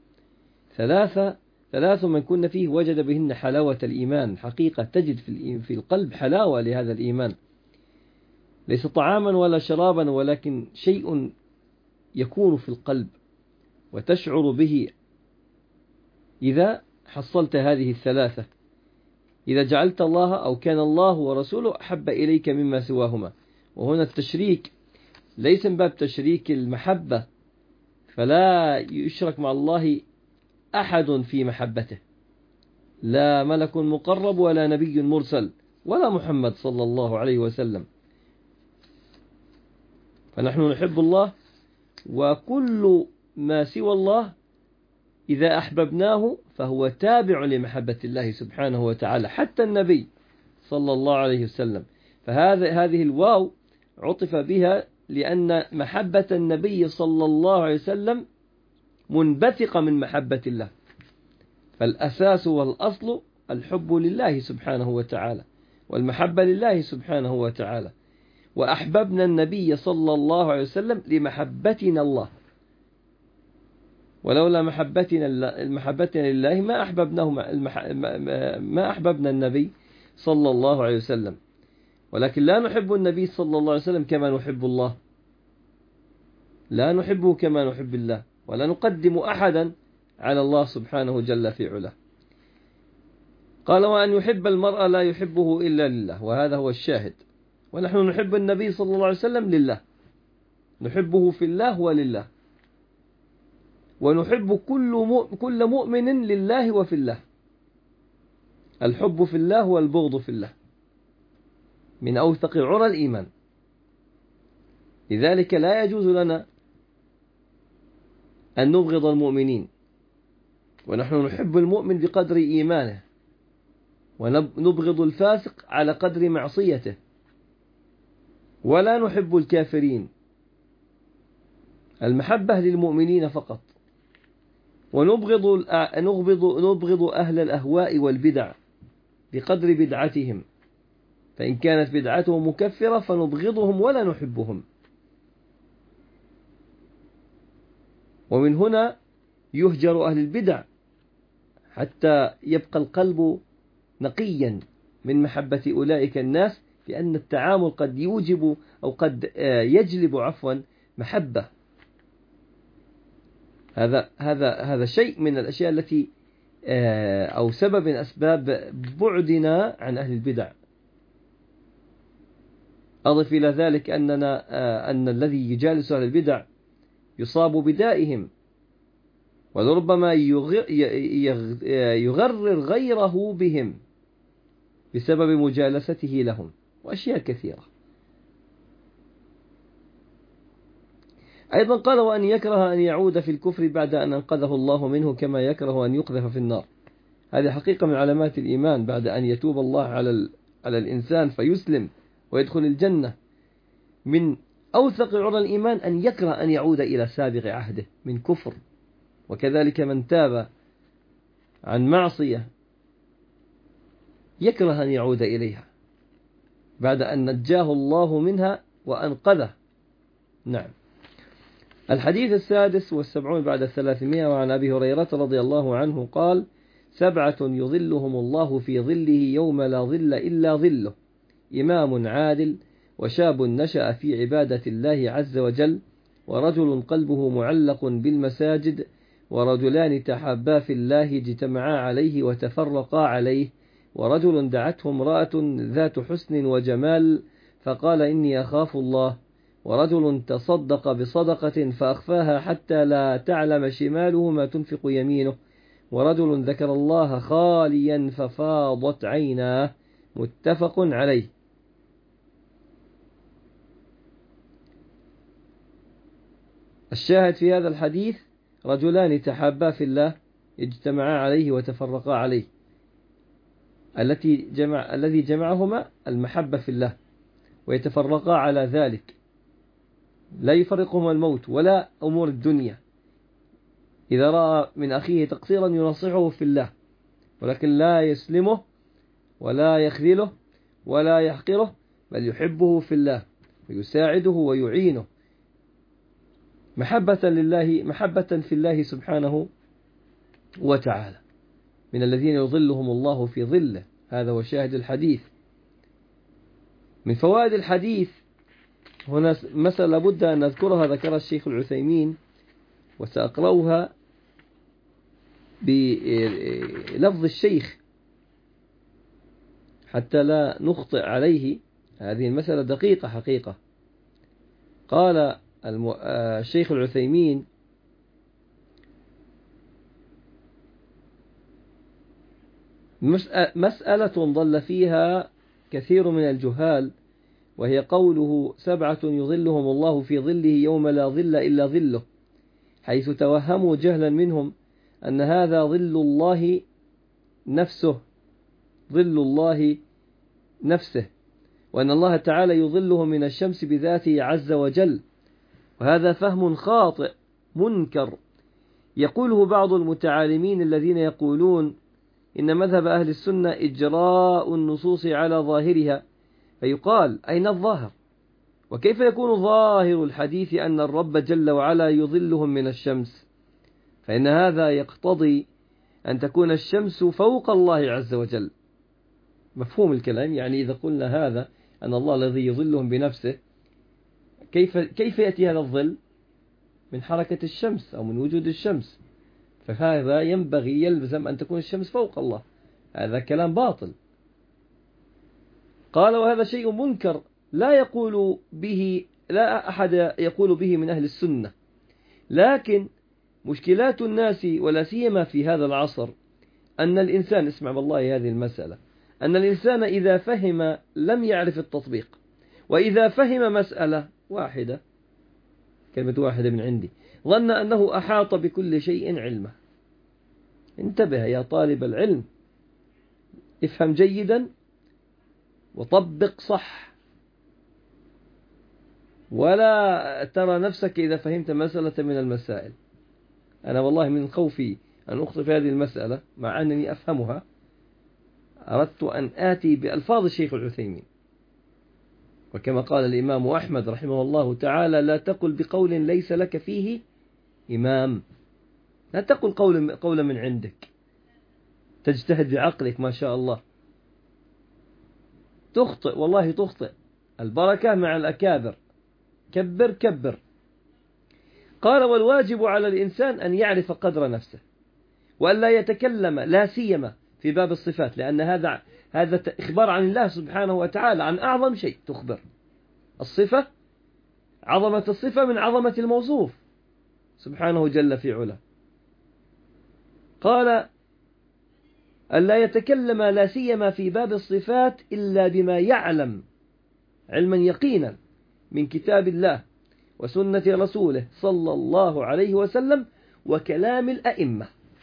3 من كن فيه وجد بهن حلاوة الإيمان، حقيقة تجد في القلب حلاوة لهذا الإيمان. ليس طعاما ولا شرابا، ولكن شيء يكون في القلب وتشعر به إذا حصلت هذه الثلاثة، إذا جعلت الله أو كان الله ورسوله أحب إليك مما سواهما. وهنا التشريك ليس من باب تشريك المحبة، فلا يشرك مع الله أحد في محبته، لا ملك مقرب ولا نبي مرسل ولا محمد صلى الله عليه وسلم. فنحن نحب الله، وكل ما سوى الله إذا أحببناه فهو تابع لمحبة الله سبحانه وتعالى، حتى النبي صلى الله عليه وسلم. هذه الواو عطف بها لأن محبة النبي صلى الله عليه وسلم منبثقة من محبة الله، فالأساس والأصل الحب لله سبحانه وتعالى والمحبة لله سبحانه وتعالى. وأحببنا النبي صلى الله عليه وسلم لمحبتنا الله، ولولا محبتنا لله ما أحببناه، ما أحببنا النبي صلى الله عليه وسلم. ولكن لا نحب النبي صلى الله عليه وسلم كما نحب الله، لا نحبه كما نحب الله، ولا نقدم أحدا على الله سبحانه جل في علاه. قال وأن يحب المرء لا يحبه إلا لله، وهذا هو الشاهد. ونحن نحب النبي صلى الله عليه وسلم لله، نحبه في الله ولله، ونحب كل مؤمن لله وفي الله. الحب في الله والبغض في الله من أوثق عرى الإيمان. لذلك لا يجوز لنا أن نبغض المؤمنين، ونحن نحب المؤمن بقدر إيمانه، ونبغض الفاسق على قدر معصيته، ولا نحب الكافرين. المحبة للمؤمنين فقط. ونبغض أهل الأهواء والبدع بقدر بدعتهم، فإن كانت بدعتهم مكفرة فنبغضهم ولا نحبهم. ومن هنا يهجر أهل البدع حتى يبقى القلب نقيا من محبة أولئك الناس، لأن التعامل قد يوجب أو قد يجلب محبة. هذا شيء من الأشياء التي أو سبب من أسباب بعدنا عن أهل البدع. أضف إلى ذلك أن الذي يجالس أهل البدع يصاب بدائهم، ولربما يغرر غيره بهم بسبب مجالسته لهم، وأشياء كثيرة. أيضا قال وأن يكره أن يعود في الكفر بعد أن أنقذه الله منه، كما يكره أن يقذف في النار. هذه حقيقة من علامات الإيمان، بعد أن يتوب الله على الإنسان فيسلم ويدخل الجنة، من أوثق عرى الإيمان أن يكره أن يعود إلى سابق عهده من كفر. وكذلك من تاب عن معصية يكره أن يعود إليها بعد أن نجاه الله منها وأنقذه. نعم. الحديث 76 بعد 300. وعن أبي هريرة رضي الله عنه قال: 7 يظلهم الله في ظله يوم لا ظل إلا ظله: إمام عادل، وشاب نشأ في عبادة الله عز وجل، ورجل قلبه معلق بالمساجد، ورجلان تحابا في الله اجتمعا عليه وتفرقا عليه، ورجل دعته امرأة ذات حسن وجمال فقال إني أخاف الله، ورجل تصدق بصدقة فأخفاها حتى لا تعلم شماله ما تنفق يمينه، ورجل ذكر الله خاليا ففاضت عيناه. متفق عليه. الشاهد في هذا الحديث: رجلان تحابا في الله اجتمعا عليه وتفرقا عليه، الذي جمعهما المحبة في الله، ويتفرقا على ذلك، لا يفرقهما الموت ولا أمور الدنيا. إذا رأى من أخيه تقصيرا ينصحه في الله، ولكن لا يسلمه ولا يخذله ولا يحقره، بل يحبه في الله ويساعده ويعينه محبة في الله سبحانه وتعالى، من الذين يظلهم الله في ظله. هذا هو شاهد الحديث. من فوائد الحديث هنا مسألة لابد أن نذكرها، ذكرها الشيخ العثيمين وسأقرأها بلفظ الشيخ حتى لا نخطئ عليه. هذه المسألة دقيقة حقيقة. قال الشيخ العثيمين: مسألة ضل فيها كثير من الجهال، وهي قوله 7 يظلهم الله في ظله يوم لا ظل إلا ظله، حيث توهموا جهلا منهم أن هذا ظل الله نفسه، ظل الله نفسه، وأن الله تعالى يظلهم من الشمس بذاته عز وجل. وهذا فهم خاطئ منكر يقوله بعض المتعالمين الذين يقولون إن مذهب أهل السنة إجراء النصوص على ظاهرها، فيقال: أين الظاهر؟ وكيف يكون ظاهر الحديث أن الرب جل وعلا يظلهم من الشمس؟ فإن هذا يقتضي أن تكون الشمس فوق الله عز وجل. مفهوم الكلام؟ يعني إذا قلنا هذا أن الله الذي يظلهم بنفسه، كيف يأتي هذا الظل؟ من حركة الشمس أو من وجود الشمس، فهذا يلزم أن تكون الشمس فوق الله. هذا كلام باطل. قال: وهذا شيء منكر لا أحد يقول به من أهل السنة، لكن مشكلات الناس ولا سيما في هذا العصر أن الإنسان، اسمع بالله هذه المسألة، أن الإنسان إذا فهم لم يعرف التطبيق، وإذا فهم مسألة واحدة، كلمة واحدة من عندي، ظن أنه أحاط بكل شيء علمه. انتبه يا طالب العلم، افهم جيدا وطبق صح، ولا ترى نفسك إذا فهمت مسألة من المسائل. أنا والله من خوفي أن أخطئ في هذه المسألة مع أنني أفهمها، أردت أن آتي بألفاظ الشيخ العثيمين. وكما قال الإمام أحمد رحمه الله تعالى: لا تقل بقول ليس لك فيه إمام. لا تقل قولا من عندك تجتهد بعقلك ما شاء الله، تخطئ والله تخطئ. البركة مع الأكابر، كبر. قال: والواجب على الإنسان أن يعرف قدر نفسه، وأن لا يتكلم لا سيما في باب الصفات، لأن هذا إخبار عن الله سبحانه وتعالى عن أعظم شيء. تخبر الصفة، عظمة الصفة من عظمة الموصوف سبحانه جل في علا. قال: أن لا يتكلم لا سيما في باب الصفات إلا بما يعلم علما يقينا من كتاب الله وسنة رسوله صلى الله عليه وسلم وكلام الأئمة.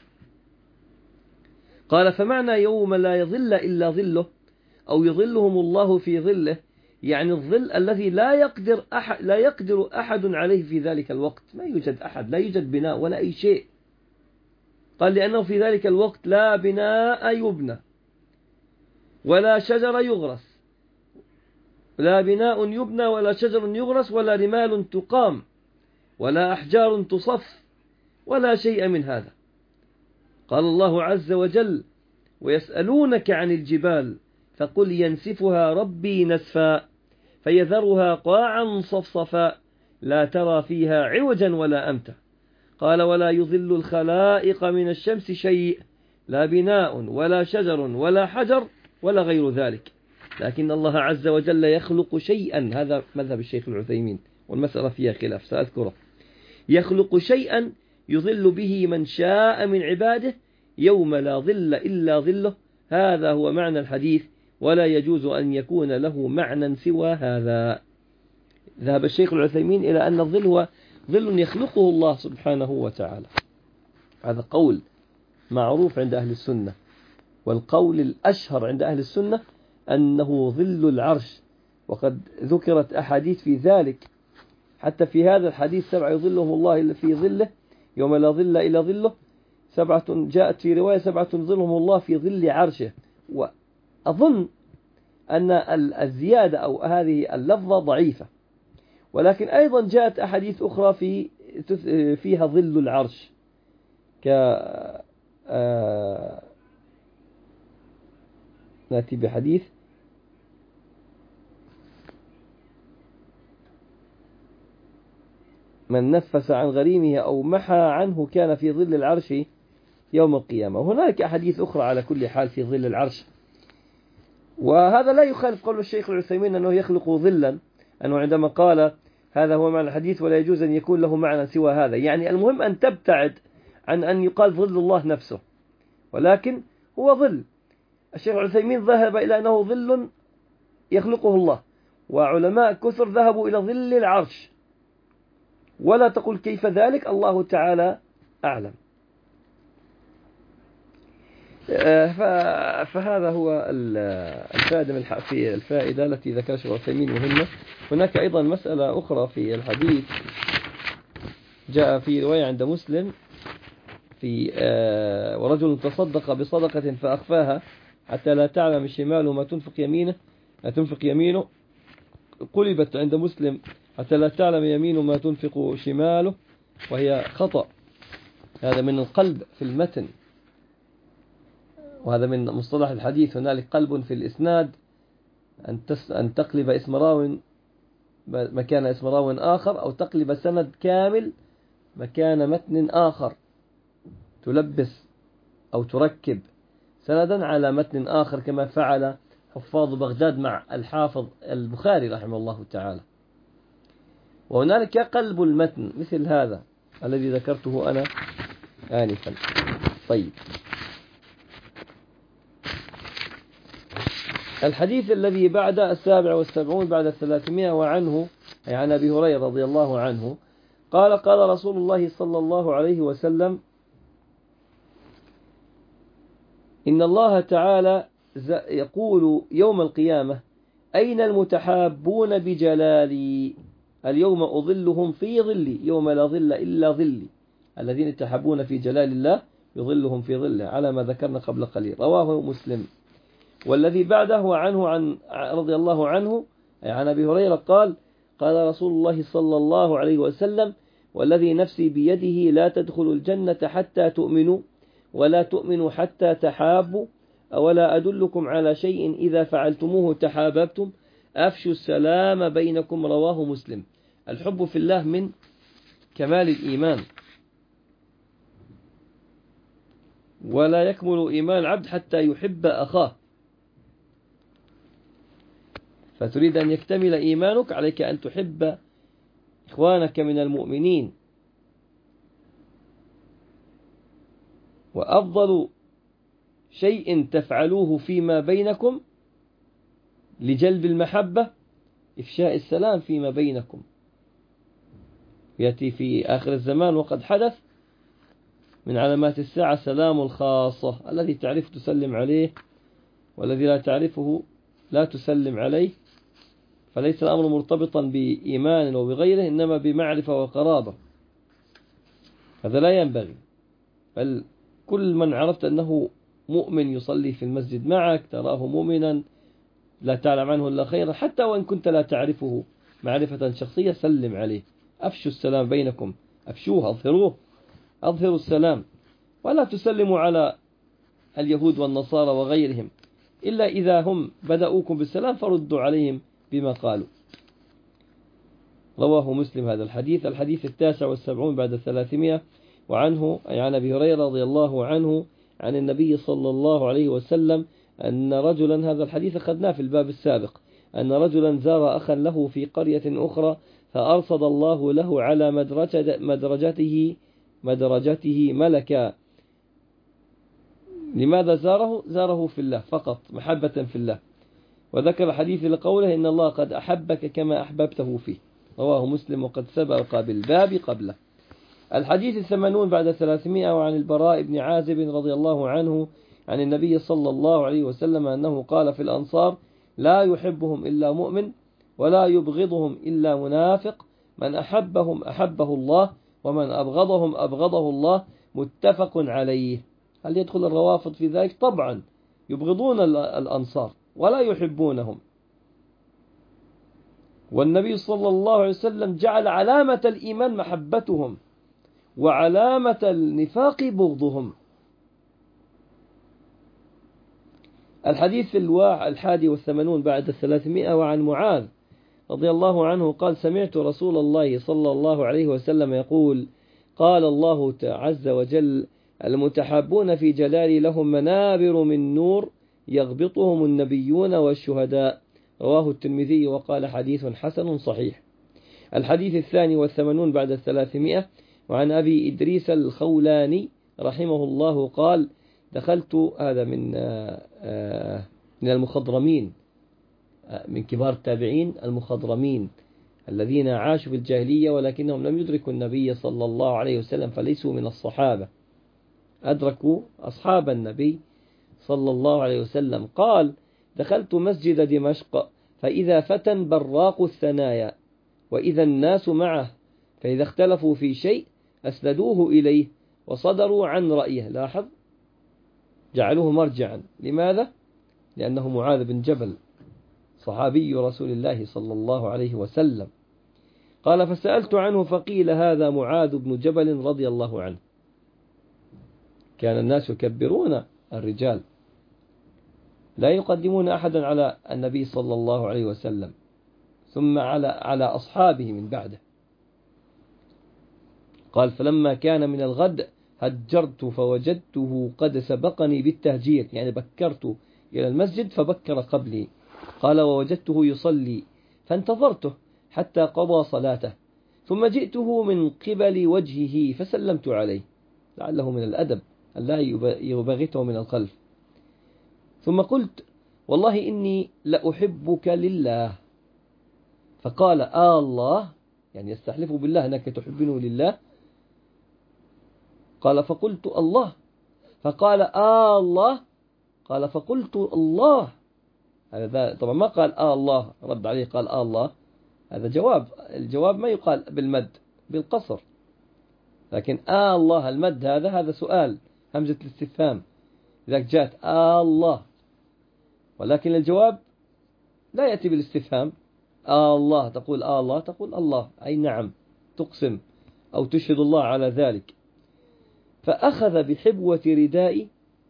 قال: فمعنى يوم لا يظل إلا ظله، أو يظلهم الله في ظله، يعني الظل الذي لا يقدر أحد عليه في ذلك الوقت. ما يوجد أحد، لا يوجد بناء ولا أي شيء. قال: لأنه في ذلك الوقت لا بناء يبنى، ولا شجر يغرس، لا بناء يبنى ولا شجر يغرس، ولا رمال تقام، ولا أحجار تصف، ولا شيء من هذا. قال الله عز وجل: ويسألونك عن الجبال فقل ينسفها ربي نسفا فيذرها قاعا صفصفا لا ترى فيها عوجا ولا أمتا. قال: ولا يظل الخلائق من الشمس شيء، لا بناء ولا شجر ولا حجر ولا غير ذلك، لكن الله عز وجل يخلق شيئا. هذا مذهب الشيخ العثيمين، والمسألة فيها خلاف سأذكره. يخلق شيئا يظل به من شاء من عباده يوم لا ظل إلا ظله. هذا هو معنى الحديث، ولا يجوز أن يكون له معنى سوى هذا. ذهب الشيخ العثيمين إلى أن الظل هو ظل يخلقه الله سبحانه وتعالى. هذا قول معروف عند أهل السنة، والقول الأشهر عند أهل السنة أنه ظل العرش، وقد ذكرت أحاديث في ذلك. حتى في هذا الحديث 7 يظلهم الله في ظله يوم لا ظل إلا ظله. 7 جاءت في رواية 7 يظلهم الله في ظل عرشه. وأظن أن الزيادة أو هذه اللفظة ضعيفة، ولكن أيضا جاءت أحاديث أخرى فيها ظل العرش، نأتي بحديث من نفس عن غريمه أو محى عنه كان في ظل العرش يوم القيامة. وهناك أحاديث أخرى على كل حال في ظل العرش، وهذا لا يخالف قول الشيخ العثيمين أنه يخلق ظلا، أنه عندما قال هذا هو معنى الحديث ولا يجوز أن يكون له معنى سوى هذا، يعني المهم أن تبتعد عن أن يقال ظل الله نفسه، ولكن هو ظل. الشيخ العثيمين ذهب إلى أنه ظل يخلقه الله، وعلماء كثر ذهبوا إلى ظل العرش، ولا تقل كيف ذلك، الله تعالى أعلم. فهذا هو الفائدة التي ذكرها الشيخ العثيمين مهمة. هناك أيضا مسألة أخرى في الحديث، جاء في رواية عند مسلم في ورجل تصدق بصدقة فأخفاها حتى لا تعلم شماله ما تنفق يمينه، قلبت عند مسلم حتى لا تعلم يمينه ما تنفق شماله، وهي خطأ. هذا من القلب في المتن، وهذا من مصطلح الحديث. هنالك قلب في الإسناد، أن تقلب اسم راو مكان اسم راو آخر، أو تقلب سند كامل مكان متن آخر، تلبس أو تركب سندا على متن آخر، كما فعل حفاظ بغداد مع الحافظ البخاري رحمه الله تعالى. وهنالك قلب المتن مثل هذا الذي ذكرته أنا آنفا. طيب، الحديث الذي بعد 77 بعد 300 وعنه، أي عن أبي هريرة رضي الله عنه قال: قال رسول الله صلى الله عليه وسلم: إن الله تعالى يقول يوم القيامة: أين المتحابون بجلالي؟ اليوم أظلهم في ظلي يوم لا ظل إلا ظلي. الذين يتحابون في جلال الله يظلهم في ظله، على ما ذكرنا قبل قليل. رواه مسلم. والذي بعده وعنه رضي الله عنه، أي عن أبي هريرة قال: قال رسول الله صلى الله عليه وسلم: والذي نفسي بيده لا تدخلوا الجنة حتى تؤمنوا، ولا تؤمنوا حتى تحابوا، أولا أدلكم على شيء إذا فعلتموه تحاببتم، أفشوا السلام بينكم. رواه مسلم. الحب في الله من كمال الإيمان، ولا يكمل إيمان العبد حتى يحب أخاه. فتريد أن يكتمل إيمانك، عليك أن تحب إخوانك من المؤمنين. وأفضل شيء تفعلوه فيما بينكم لجلب المحبة إفشاء السلام فيما بينكم. يأتي في آخر الزمان وقد حدث من علامات الساعة سلام الخاصة، الذي تعرف تسلم عليه، والذي لا تعرفه لا تسلم عليه. فليس الأمر مرتبطا بإيمان وبغيره، إنما بمعرفة وقرابة. هذا لا ينبغي. بل كل من عرفت أنه مؤمن يصلي في المسجد معك، تراه مؤمنا لا تعلم عنه إلا خيرا، حتى وإن كنت لا تعرفه معرفة شخصية، سلم عليه. أفشوا السلام بينكم، أفشوه، أظهروه، أظهروا السلام. ولا تسلموا على اليهود والنصارى وغيرهم إلا إذا هم بدأوكم بالسلام فردوا عليهم بما قالوا. رواه مسلم هذا الحديث. الحديث 79 بعد 300 وعنه، أي عن أبي هريرة رضي الله عنه عن النبي صلى الله عليه وسلم أن رجلا، هذا الحديث أخذناه في الباب السابق، أن رجلا زار أخا له في قرية أخرى فأرصد الله له على مدرجته ملكا. لماذا زاره في الله فقط، محبة في الله. وذكر الحديث لقوله: إن الله قد أحبك كما أحببته فيه. رواه مسلم وقد سبق بالباب قبله. الحديث 80 بعد 300 وعن البراء بن عازب رضي الله عنه عن النبي صلى الله عليه وسلم أنه قال في الأنصار: لا يحبهم إلا مؤمن، ولا يبغضهم إلا منافق، من أحبهم أحبه الله، ومن أبغضهم أبغضه الله. متفق عليه. هل يدخل الروافض في ذلك؟ طبعا، يبغضون الأنصار ولا يحبونهم. والنبي صلى الله عليه وسلم جعل علامة الإيمان محبتهم، وعلامة النفاق بغضهم. الحديث 81 بعد 300 وعن معاذ رضي الله عنه قال: سمعت رسول الله صلى الله عليه وسلم يقول: قال الله عز وجل: المتحابون في جلالي لهم منابر من نور يغبطهم النبيون والشهداء. رواه الترمذي وقال: حديث حسن صحيح. الحديث 82 بعد 300. وعن أبي إدريس الخولاني رحمه الله قال: دخلت، هذا من المخضرمين، من كبار التابعين المخضرمين الذين عاشوا في الجاهلية ولكنهم لم يدركوا النبي صلى الله عليه وسلم، فليسوا من الصحابة، أدركوا أصحاب النبي صلى الله عليه وسلم. قال: دخلت مسجد دمشق فإذا فتى براق الثنايا وإذا الناس معه، فإذا اختلفوا في شيء أسندوه إليه وصدروا عن رأيه. لاحظ، جعلوه مرجعا. لماذا؟ لأنه معاذ بن جبل صحابي رسول الله صلى الله عليه وسلم. قال: فسألت عنه فقيل: هذا معاذ بن جبل رضي الله عنه. كان الناس يكبرون الرجال، لا يقدمون أحدا على النبي صلى الله عليه وسلم، ثم على أصحابه من بعده. قال: فلما كان من الغد هجرت فوجدته قد سبقني بالتهجير، يعني بكرت إلى المسجد فبكر قبلي. قال: ووجدته يصلي فانتظرته حتى قضى صلاته، ثم جئته من قبل وجهه فسلمت عليه، لعله من الأدب ألا يبغته من الخلف. ثم قلت: والله إني لأحبك لله. فقال: الله، يعني يستحلف بالله أنك تحبنه لله. قال: فقلت: الله. فقال: الله. قال: فقلت: الله. هذا طبعا ما قال الله، رد عليه قال الله. هذا جواب، الجواب ما يقال بالمد، بالقصر. لكن الله المد هذا سؤال، همزة الاستفهام، إذا جاءت الله. ولكن الجواب لا يأتي بالاستفهام. الله تقول الله، تقول الله، أي نعم، تقسم أو تشهد الله على ذلك. فأخذ بحبوة ردائي،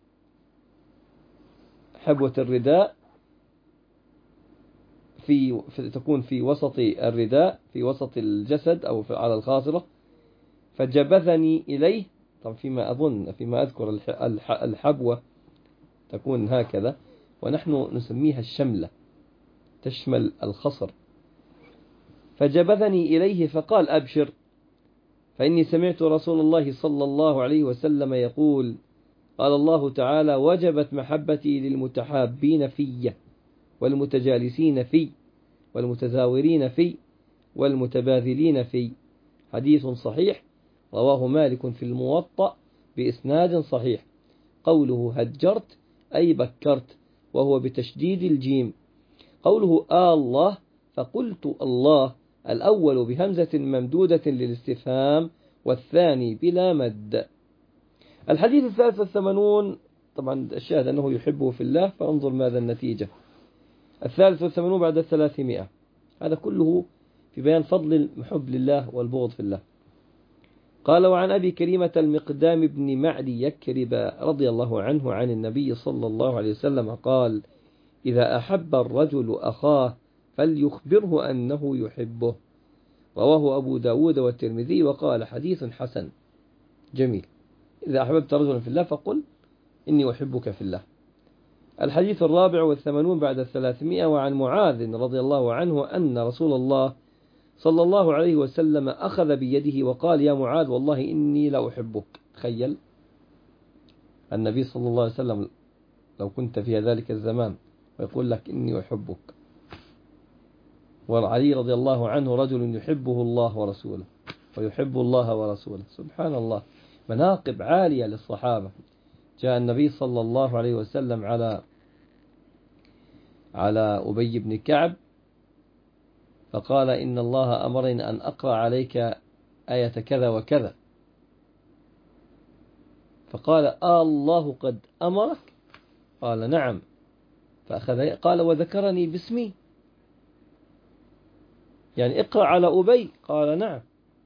حبوة الرداء تكون في وسط الرداء، في وسط الجسد أو على الخاصرة، فجبثني إليه. طبعا فيما أذكر الحبوة تكون هكذا، ونحن نسميها الشملة، تشمل الخصر. فجبثني إليه فقال: أبشر، فإني سمعت رسول الله صلى الله عليه وسلم يقول: قال الله تعالى: وجبت محبتي للمتحابين في، والمتجالسين في، والمتزاورين في، والمتباذلين في. حديث صحيح، رواه مالك في الموطأ بإسناد صحيح. قوله هجرت أي بكرت، وهو بتشديد الجيم. قوله الله، فقلت الله، الأول بهمزة ممدودة للاستفهام، والثاني بلا مد. الحديث 83، طبعا الشاهد أنه يحبه في الله، فانظر ماذا النتيجة. 83 بعد 300. هذا كله في بيان فضل المحب لله والبغض في الله. قال: وعن أبي كريمة المقدام بن معدي يكرب رضي الله عنه عن النبي صلى الله عليه وسلم قال: إذا أحب الرجل أخاه فليخبره أنه يحبه. رواه أبو داود والترمذي وقال: حديث حسن. جميل. إذا أحببت رجلا في الله فقل: إني أحبك في الله. الحديث 84 بعد 300. وعن معاذ رضي الله عنه أن رسول الله صلى الله عليه وسلم أخذ بيده وقال: يا معاذ، والله إني لأحبك. تخيل النبي صلى الله عليه وسلم لو كنت في ذلك الزمان ويقول لك: إني أحبك. وعلي رضي الله عنه رجل يحبه الله ورسوله ويحب الله ورسوله. سبحان الله، مناقب عالية للصحابة. جاء النبي صلى الله عليه وسلم على أبي بن كعب فقال: إن الله أمرني أن أقرأ عليك آية كذا وكذا. فقال: الله قد أمرك؟ قال: نعم. فأخذ قال: وذكرني باسمي، يعني اقرأ على أبي. قال: نعم.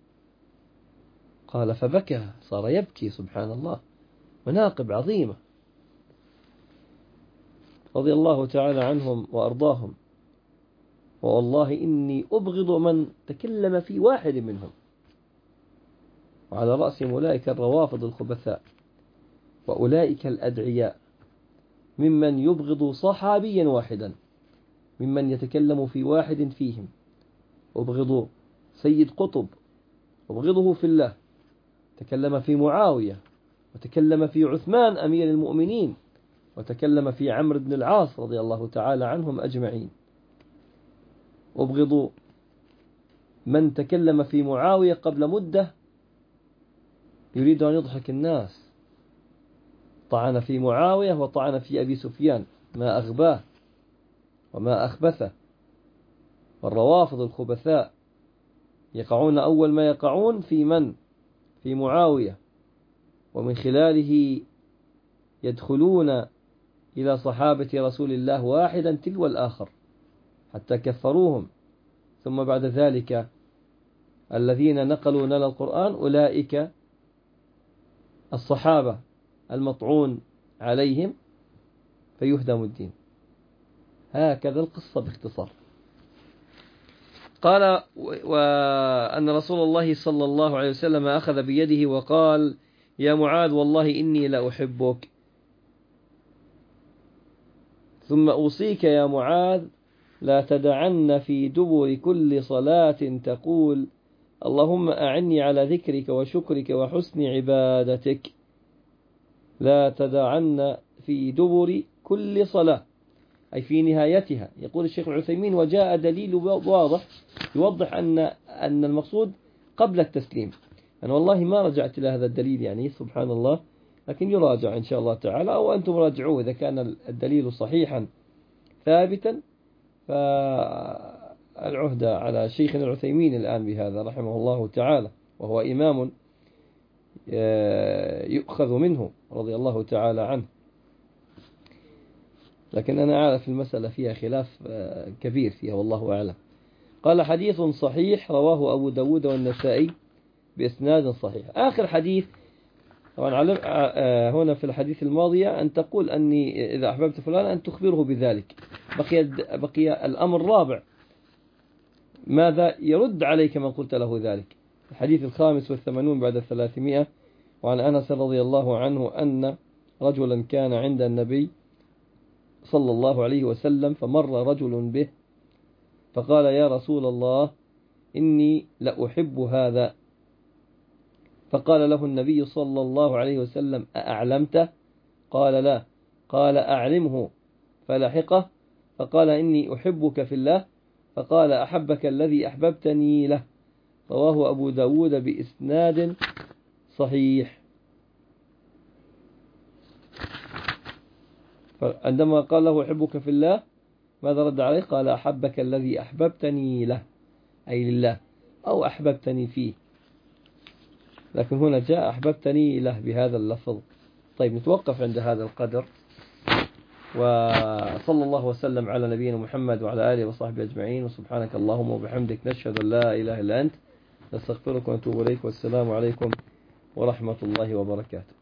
قال: فبكى، صار يبكي. سبحان الله، مناقب عظيمة رضي الله تعالى عنهم وأرضاهم. والله إني أبغض من تكلم في واحد منهم. وعلى رأسهم أولئك الروافض الخبثاء، وأولئك الأدعياء، ممن يبغض صحابيا واحدا، ممن يتكلم في واحد فيهم. أبغض سيد قطب، أبغضه في الله، تكلم في معاوية، وتكلم في عثمان أمير المؤمنين، وتكلم في عمرو بن العاص رضي الله تعالى عنهم أجمعين. أبغض من تكلم في معاوية قبل مدة يريد أن يضحك الناس، طعن في معاوية وطعن في أبي سفيان، ما أغباه وما أخبثه. والروافض الخبثاء يقعون أول ما يقعون في من؟ في معاوية، ومن خلاله يدخلون إلى صحابة رسول الله واحدا تلو الآخر حتى كفروهم. ثم بعد ذلك الذين نقلوا لنا القرآن أولئك الصحابة المطعون عليهم فيهدم الدين. هكذا القصة باختصار. قال وأن رسول الله صلى الله عليه وسلم أخذ بيده وقال: يا معاذ والله إني لأحبك، ثم أوصيك يا معاذ لا تدعن في دبر كل صلاة تقول: اللهم أعني على ذكرك وشكرك وحسن عبادتك. لا تدعن في دبر كل صلاة، أي في نهايتها. يقول الشيخ العثيمين: وجاء دليل واضح يوضح أن المقصود قبل التسليم. أنا والله ما رجعت إلى هذا الدليل، يعني سبحان الله، لكن يراجع إن شاء الله تعالى، أو أنتم راجعوه إذا كان الدليل صحيحا ثابتا، فالعهدة على شيخنا العثيمين الآن بهذا رحمه الله تعالى، وهو إمام يؤخذ منه رضي الله تعالى عنه. لكن أنا أعرف المسألة فيها خلاف كبير فيها والله أعلم. قال: حديث صحيح رواه أبو داود والنسائي بإسناد صحيح. آخر حديث طبعا هنا في الحديث الماضية أن تقول أني إذا أحببت فلان أن تخبره بذلك. بقي الأمر الرابع، ماذا يرد عليك من قلت له ذلك. الحديث 85 بعد 300. وعن أنس رضي الله عنه أن رجلا كان عند النبي صلى الله عليه وسلم فمر رجل به فقال: يا رسول الله إني لأحب هذا. فقال له النبي صلى الله عليه وسلم: أأعلمته؟ قال: لا. قال: أعلمه. فلحقه فقال: إني أحبك في الله. فقال: أحبك الذي أحببتني له. رواه أبو داود بإسناد صحيح. فعندما قال له: أحبك في الله، ماذا رد عليه؟ قال: أحبك الذي أحببتني له، أي لله، أو أحببتني فيه. لكن هنا جاء أحببتني له بهذا اللفظ. طيب نتوقف عند هذا القدر، وصلى الله وسلم على نبينا محمد وعلى آله وصحبه أجمعين. وسبحانك اللهم وبحمدك، نشهد أن لا إله إلا أنت، نستغفرك ونتوب إليك. والسلام عليكم ورحمة الله وبركاته.